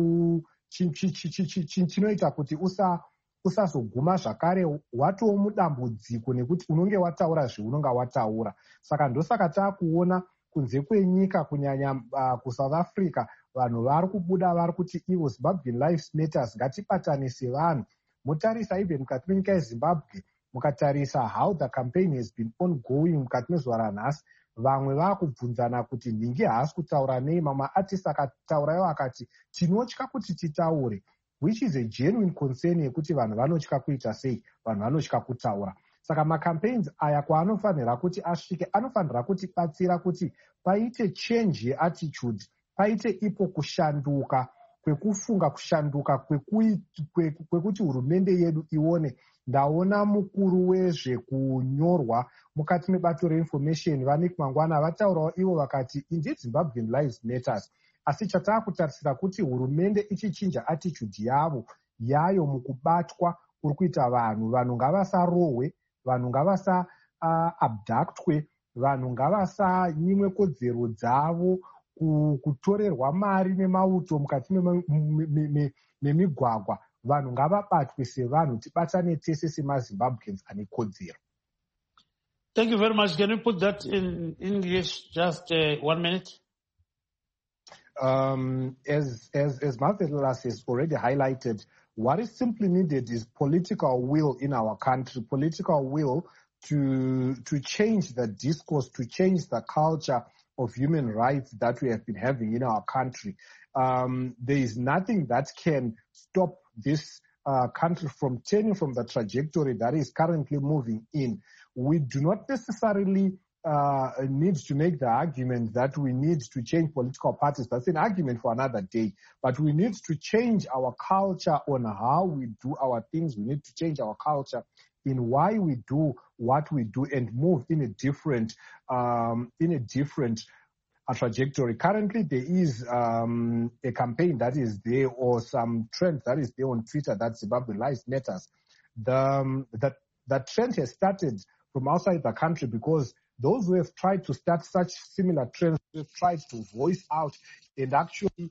chinoita kuti usazoguma zvakare watoo mudambudziko nekuti unonge wataura zveunonga wataura. Saka ndosaka taakuona kunze kwenyika, kunyanya kuSouth Africa, vanhu vari kubuda vari kuti ivo Zimbabwean Lives Matters, ngatibatane sevanhu. Mutarisa even mukati menyika yeZimbabwe, mukatarisa how the campaign has been ongoing mukati mezuva ranhasi, vamwe vaakubvunzana kuti ndingi haasi kutaura nei, mamwe artist akataurayo akati tinotya kuti titaure, which is a genuine concern yekuti vanhu vanotya kuita sei, vanhu vanotya kutaura. Saka macampaigns aya kwaanofanira kuti asvike, anofanira kuti batsira kuti paite change yeattitude, paite ipo kushanduka kwekufunga, kushanduka kwekuti hurumende yedu ione. Ndaona mukuru wezvekunyorwa mukati mebato reinformation Vanik Mangwana vataurawo ivo vakati indeed Zimbabwean Lives Matters, asi chataakutarisira kuti hurumende ichichinja attitude yayo mukubatwa kuri kuita vanhu ngavasarohwe, vanhu ngavasa abductwe, vanhu ngavasanyimwe kodzero dzavo, kutorerwa mari nemauto mukati memigwagwa. Vanhu ngavabatwe sevanhu, tibatane tese semaZimbabweans ane kodzero. Thank you very much. Can you put that in English, just 1 minute? As Marvelous has already highlighted, what is simply needed is political will in our country, political will to change the discourse, to change the culture of human rights that we have been having in our country. There is nothing that can stop this country from turning from the trajectory that is currently moving in. We do not necessarily needs to make the argument that we need to change political parties. That's an argument for another day. But we need to change our culture on how we do our things. We need to change our culture in why we do what we do and move in a different trajectory. Currently, there is a campaign that is there, or some trend that is there on Twitter, that Zimbabwe Lives Matters. That trend has started from outside the country because those who have tried to start such similar trends, who have tried to voice out and actually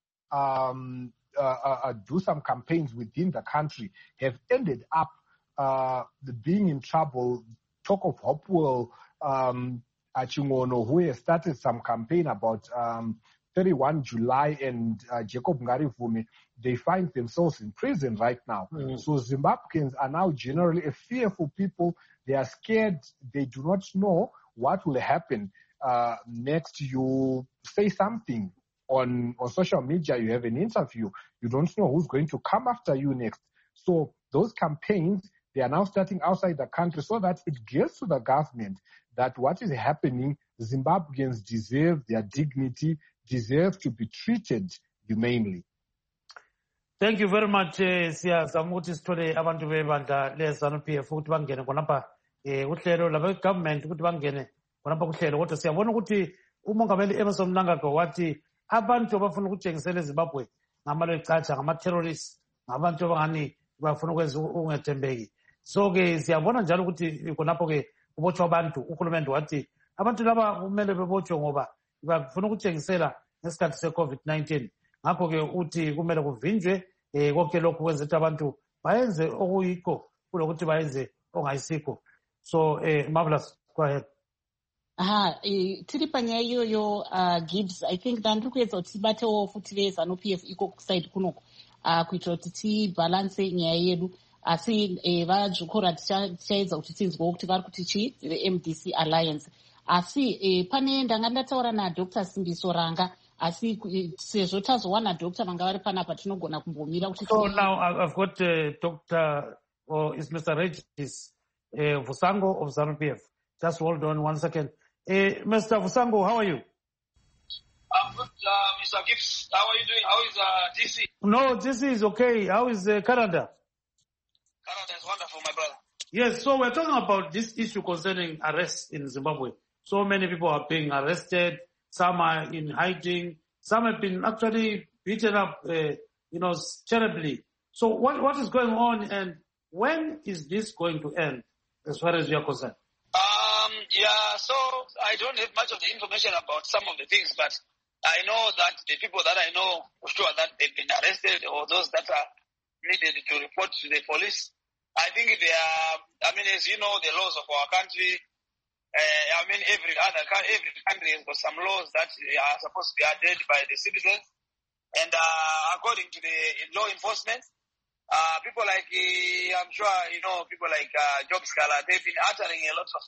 do some campaigns within the country, have ended up being in trouble. Talk of Hopewell Chingono, who has started some campaign about 31 July, and Jacob Ngarivume, they find themselves in prison right now. So Zimbabweans are now generally a fearful people. They are scared. They do not know what will happen next. You say something on social media, you have an interview, you don't know who's going to come after you next. So those campaigns, they are now starting outside the country so that it gets to the government that what is happening, Zimbabweans deserve their dignity, deserve to be treated humanely. Thank you very much. Siyazama ukuthi sithole abantu bebandla le-ZANU-PF ukuthi bangene khonapha uhlelo labe-government ukuthi bangene khonapha kuhlelo, kodwa siyabona ukuthi umongameli Emmerson Mnangagwa wathi abantu abafuna ukutshengisela eZimbabwe ngamaLwecatsha, ngama-terrorists, ngabantu abangani bafuna ukwenza ungethembeki. So-ke siyabona njalo ukuthi khonapho-ke kubotshwa abantu. Uhulumende wathi abantu laba kumele bebotshwe ngoba bafuna ukutshengisela ngesikhathi se-COVID-19. Ngakho-ke uthi kumele kuvinjwe konke lokhu kwenza ukuthi abantu bayenze okuyikho kulokuthi bayenze ongayisikho. So Marvelous, go ahead. Tiri panyaya iyoyo Gibbs, I think ndandiri kuedza kuti tibatewo futi veZANU-PF iko kusaidi kunoko kuitira kuti tibhalanse nyaya yedu, asi vadzvikora tichaedza kuti tinzwewo kuti vari kuti chii veMDC Alliance. Asi pane ndanga ndataura naDr Simbiso Ranga, asi sezvo tazowana doctor vanga vari panapa tinogona kumbomira kuti. So now I've got Dr. is Mr. Regis Vusango of ZANU-PF. Just hold on 1 second. Mr. Vusango, how are you? I'm good, Mr. Gibbs. How are you doing? How is DC? No, DC is okay. How is Canada? Canada is wonderful, my brother. Yes, so we're talking about this issue concerning arrests in Zimbabwe. So many people are being arrested. Some are in hiding. Some have been actually beaten up, terribly. So what is going on, and when is this going to end, as far as you are concerned? So I don't have much of the information about some of the things, but I know that the people that I know for sure that they've been arrested, or those that are needed to report to the police, I think they are, as you know, the laws of our country, every country has got some laws that are supposed to be adhered by the citizens. And according to the law enforcement, people like, I'm sure, people like Job Scala, they've been uttering a lot of,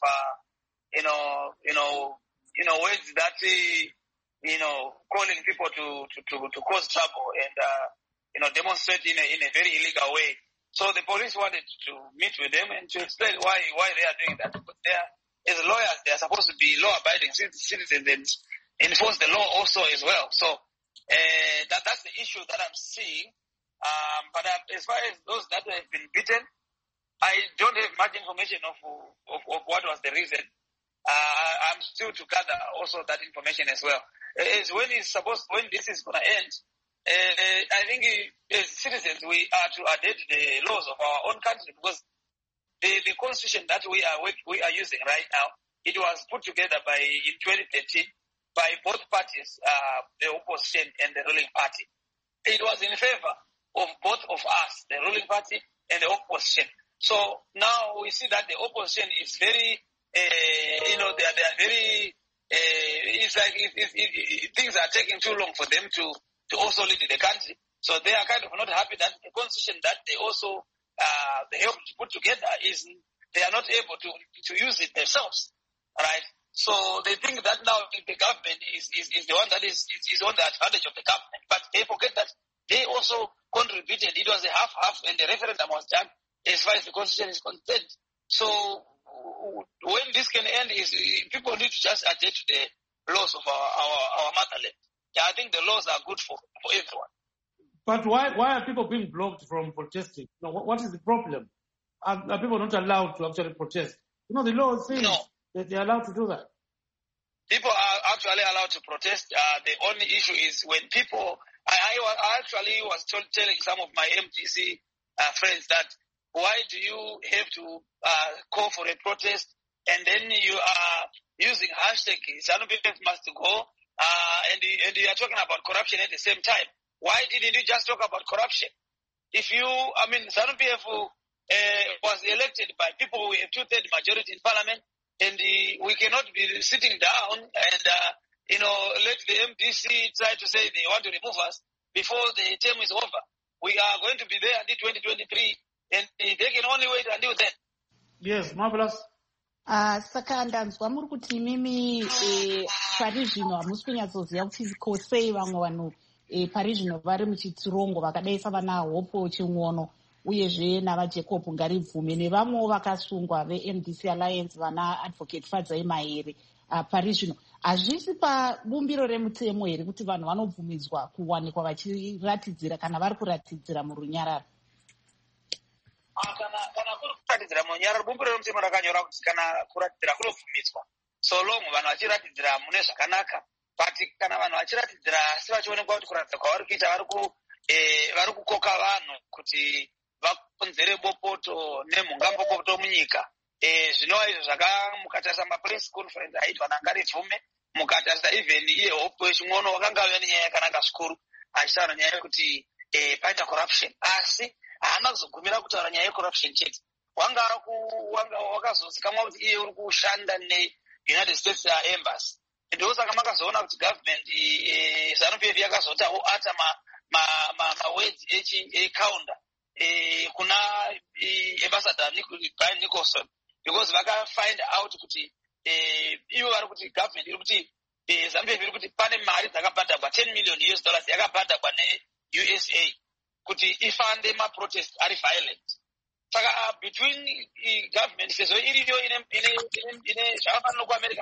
words that, calling people to cause trouble and, demonstrate in a very illegal way. So the police wanted to meet with them and to explain why they are doing that. But as lawyers, they are supposed to be law-abiding citizens and enforce the law also as well. So that's the issue that I'm seeing. But as far as those that have been beaten, I don't have much information of what was the reason. I'm still to gather also that information as well. When this is going to end, I think as citizens we are to adhere to the laws of our own country, because the constitution that we are using right now, it was put together in 2013 by both parties, the opposition and the ruling party. It was in favor of both of us, the ruling party and the opposition. So now we see that the opposition is very, they are very, it's like things are taking too long for them to also lead the country. So they are kind of not happy that the constitution that they also they helped to put together they are not able to use it themselves, right? So they think that now the government is the one that is on the advantage of the government, but they forget that they also contributed. It was a half, and the referendum was done as far as the constitution is concerned. So when this can end is people need to just adhere to the laws of our motherland. Yeah, I think the laws are good for everyone. But why are people being blocked from protesting? No, what is the problem? Are people not allowed to actually protest? The law says that they're allowed to do that. People are actually allowed to protest. The only issue is when people... I actually was telling some of my MDC friends that why do you have to call for a protest and then you are using hashtag ZANU-PF must go and you are talking about corruption at the same time? Why didn't you just talk about corruption? ZANU-PF was elected by people with a 2/3 majority in parliament, and we cannot be sitting down and let the MDC try to say they want to remove us before the term is over. We are going to be there until 2023, and they can only wait until then. Yes, marvelous. Saka ndanzwa muri kuti imimi pari zvino hamusi kunyatsoziva kuti ko sei vamwe vanhu pari zvino vari muchitsirongo vakadaisa vana Hopo Ching'ono uyezve navaJacob Ngaribvume nevamwewo vakasungwa veMDC Alliance vana Advocate Fadzai Mahere pari zvino hazvisi pabumbiro remutemo here kuti vanhu vanobvumidzwa kuwanikwa vachiratidzira kana vari kuratidzira murunyararo? Kana kuri kuratidzira murunyararo, bumbiro remutemo rakanyora kuti kana kuratidzira kunobvumidzwa so long vanhu vachiratidzira mune zvakanaka. But kana vanhu vachiratidzira asi vachionekwa kuti kuratidzira kwavari kuita vari kukoka vanhu kuti vakonzere bopoto nemhungambopoto munyika. Zvinova izvo mukatarisa mapress conference aitwa naNgaribvume, mukatarisa even iye Hope Ching'ono wakanga auya nenyaya yakanaka zvikuru achitaura nyaya yekuti paita corruption, asi haana kuzogumira kutaura nyaya yecorruption chete. Wakazozikamwa kuti iye uri kushanda neUnited States Embassy. Ndosaka makazoona kuti government ZANU-PF yakazotawo ata mawords ekaunda kuna ambassador Brian Nicholson, because vakafind out kuti ivo vari kuti government iri kuti ZANU-PF iri kuti pane mari dzakabhadharwa $10 million yakabhadharwa neUSA kuti ifande maprotest ari violent. Saka between government sezvo iriyo ine zvakafanana kuAmerica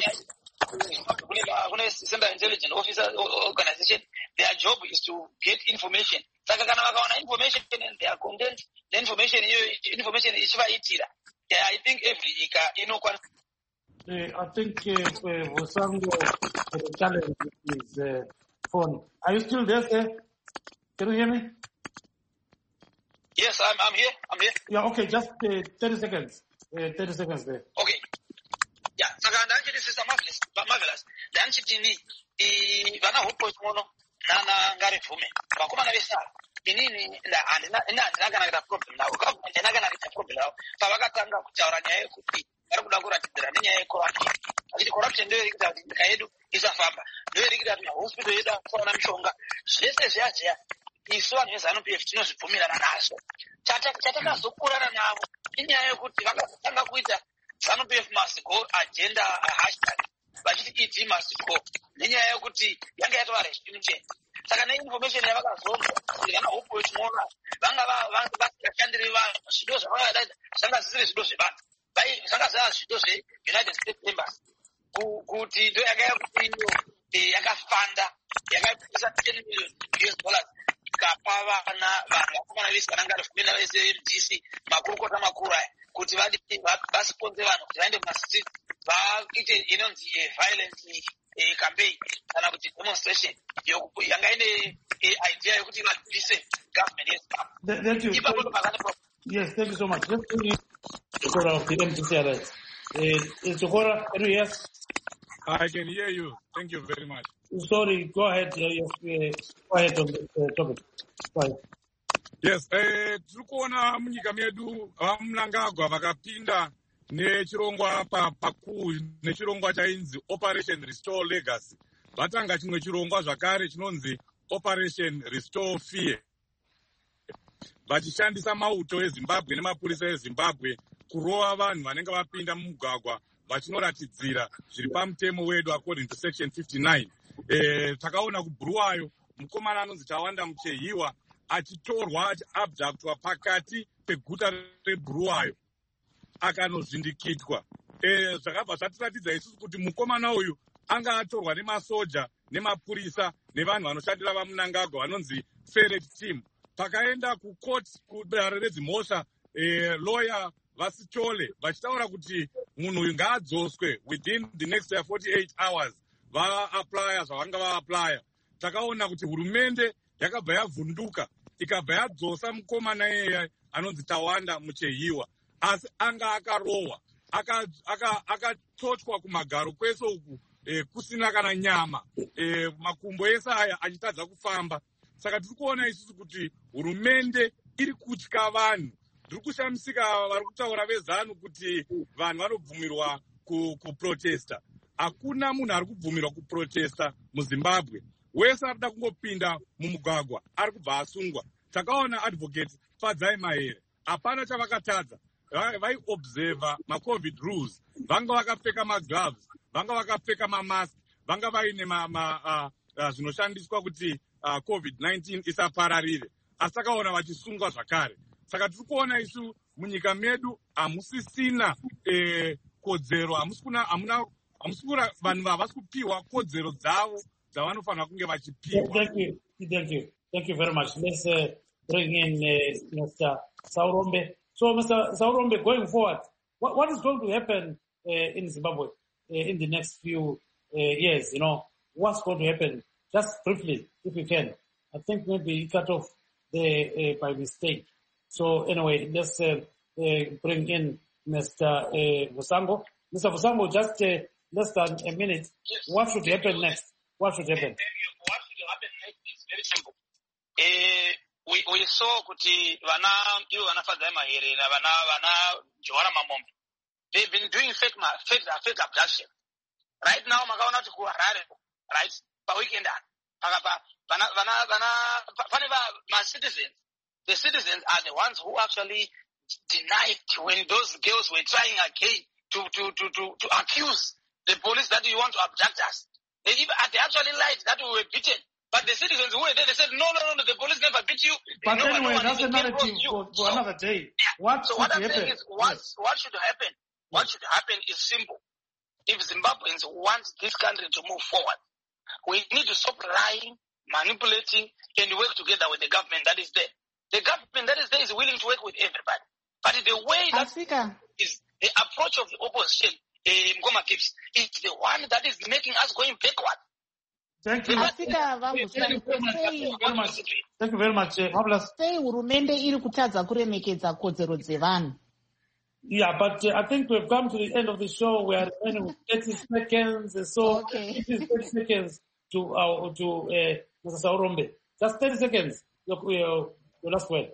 kune Central Intelligence Officer Organization, their job is to get information. Saka kana vakaona information and they are content, the information ichivaitira. Yeah, I think every ika inokwana. I think Vusango the challenge is phone. Are you still there, sir? Can you hear me? Yes, I'm here. Yeah, okay, just 30 seconds. 30 seconds there. Okay. Yeah, saka this is marvelous. Danchitini vana Hope Ching'ono nana Ngaribvume vakomana vesara inini ndakanaita problem navo, government ndakanaita problem navo pavakatanga kutaura nyaya yekuti vari kuda kuratidzira nenyaya yecorruption. Achiti corruption ndiyo iri kuita kuti nyika yedu isafamba, ndiyo iri kuita kuti mahospital yedu asaona mishonga. Zvese zviya isu vanhu veZANU-PF tinozvibvumirana nazvo. Chatakazokurana navo inyaya yekuti vakatanga kuita ZANU-PF must go agenda hashtag vachiti ED must go nenyaya yekuti yanga yatova restriction. Saka neinformation yavakazonzwa kuti vana Hope Ching'ono vanga vasingashandiri vanhu, zvido zvavakadaita zvanga zvisiri zvido zvevanhu, zvanga zvava zvido zveUnited States Embassy, kuti ndo yanga yakuti yakafanda yakaisa $10 million ikapa vanhu vakomana vese vananga vafumira vese MDC makurukota makuru aya kuti vasponze vanhu kuti vaende mumastreet vaite inonzi violent campaign kana kuti demonstration yanga ine idea yekuti vabvise government yeZimbabwe. Yes, thank you so much. Let's bring in Chokora of the MDC Alliance. Chokora, can you hear us? I can hear you. Thank you very much. Sorry, go ahead. Go ahead on the topic. Go ahead. Yes, tiri kuona munyika medu vaMnangagwa vakapinda nechirongwa pakuu nechirongwa chainzi Operation Restore Legacy. Vatanga chimwe chirongwa zvakare chinonzi Operation Restore Fear, vachishandisa mauto eZimbabwe nemapurisa eZimbabwe kurova vanhu vanenge vapinda mumugwagwa vachinoratidzira zviri pamutemo wedu according to section 59. Takaona kuBuluwayo mukomana anonzi Tawanda Muchehiwa achitorwa achiabductwa pakati peguta reBuluwayo. akanozvindikitwa. Zvakabva zvatiratidza isusu kuti mukomana uyu anga atorwa nemasoja nemapurisa nevanhu vanoshandira vaMnangagwa vanonzi Ferret Team. Pakaenda kukoti kudare redzimhosva, lawyer vaSitole vachitaura kuti munhu uyu ngaadzoswe within the next 48 hours. Vaaplya zvavanga vaaplya. Takaona kuti hurumende yakabva yavhunduka ikabva yadzosa mukomana iyeye anonzi Tawanda Muchehiwa, asi anga akarohwa akatotwa kumagaro kwese uku, kusina kana nyama, makumbo ese aya achitadza kufamba. Saka tiri kuona isusu kuti hurumende iri kutya vanhu. Ndiri kushamisika vari kutaura vezanu kuti vanhu vanobvumirwa kuprotesta. Hakuna munhu ari kubvumirwa kuprotesta muZimbabwe. Wese arida kungopinda mumugwagwa ari kubva asungwa. Takaona advocate Fadzai Mahere, hapana chavakatadza. Vaiobserva maCovid rules, vanga vakapfeka magloves, vanga vakapfeka mamask, vanga vaine zvinoshandiswa kuti COVID-19 isapararire. Asi takaona vachisungwa zvakare. Saka tiri kuona isu munyika medu hamusisina kodzero, hamusikura vanhu havasi kupiwa kodzero dzavo dzavanofanira kunge vachipiwa. Thank you very much. Let's bring in Mr. Saurombe. So, Mr. Saurombe, going forward, what is going to happen in Zimbabwe in the next few years? You know, what's going to happen? Just briefly, if you can. I think maybe cut off by mistake. So, anyway, let's bring in Mr. Vusango. Mr. Vusango, just less than a minute. What should happen next? What should happen? What should happen next is very simple. We saw kuti vana Fadzai Mahere na vana Johara Mamombe, they've been doing fake abduction. Right now, makaona kuti kuHarare, right? Pa weekend my citizens, the citizens are the ones who actually denied when those girls were trying again to accuse the police that you want to abduct us. They actually lied that we were beaten. But the citizens who were there, they said, no, the police never beat you. But no, anyway, that's a narrative for another day. Yeah. What I'm saying is, what should happen? What should happen is simple. If Zimbabweans want this country to move forward, we need to stop lying, manipulating, and work together with the government that is there. The government that is there is willing to work with everybody. But the way that is the approach of the opposition, Mgoma Gibbs, is the one that is making us going backward. Thank you. Thank you very much. Sei hurumende iri kutadza kuremekedza kodzero dzevanhu. Yeah, but I think we've come to the end of the show. We are remaining with 30 seconds. So it is 30 seconds to Mr. Saurombe. Just 30 seconds. Your last word.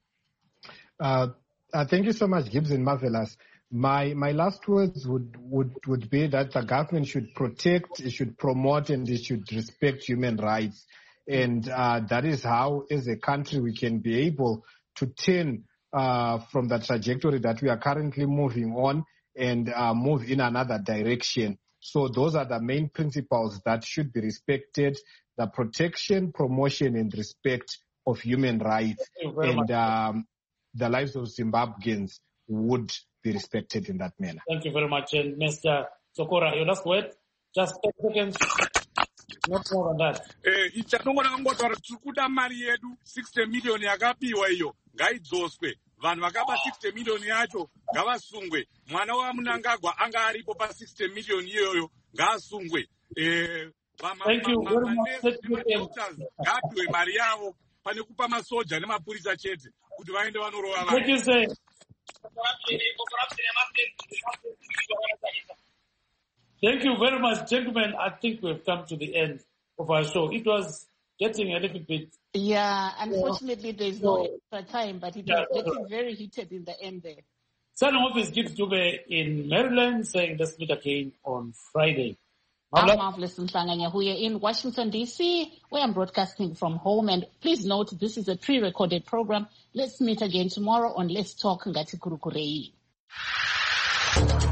Thank you so much, Gibson. Marvelous. My last words would be that the government should protect, it should promote, and it should respect human rights. And that is how, as a country, we can be able to turn from the trajectory that we are currently moving on and move in another direction. So those are the main principles that should be respected: the protection, promotion, and respect of human rights. And the lives of Zimbabweans would be respected in that manner. Thank you very much. And Mr. Sokora, your last word? Just 10 seconds. Not more than that. Ichanongona kangotaura tiri kuda mari yedu 60 million yakapiwa iyo ngaidzoswe. Vanhu vakapa 60 million yacho ngavasungwe. Mwana waMnangagwa anga aripo pa 60 million iyoyo ngaasungwe. Thank you very much. Ngapiwe mari yavo pane kupa masoja nemapurisa chete kuti vaende vanorova vanhu. Thank you, sir. Thank you very much, gentlemen. I think we've come to the end of our show. It was getting a little bit... Yeah, unfortunately, there's no extra time, but it was getting very heated in the end there. Signing off is Gibbs Dube in Maryland, saying let's meet again on Friday. I'm Marvelous Mhlanga-Nyahuye in Washington, D.C., where I'm broadcasting from home. And please note, this is a pre-recorded program. Let's meet again tomorrow on Let's Talk Ngati Kurukurei.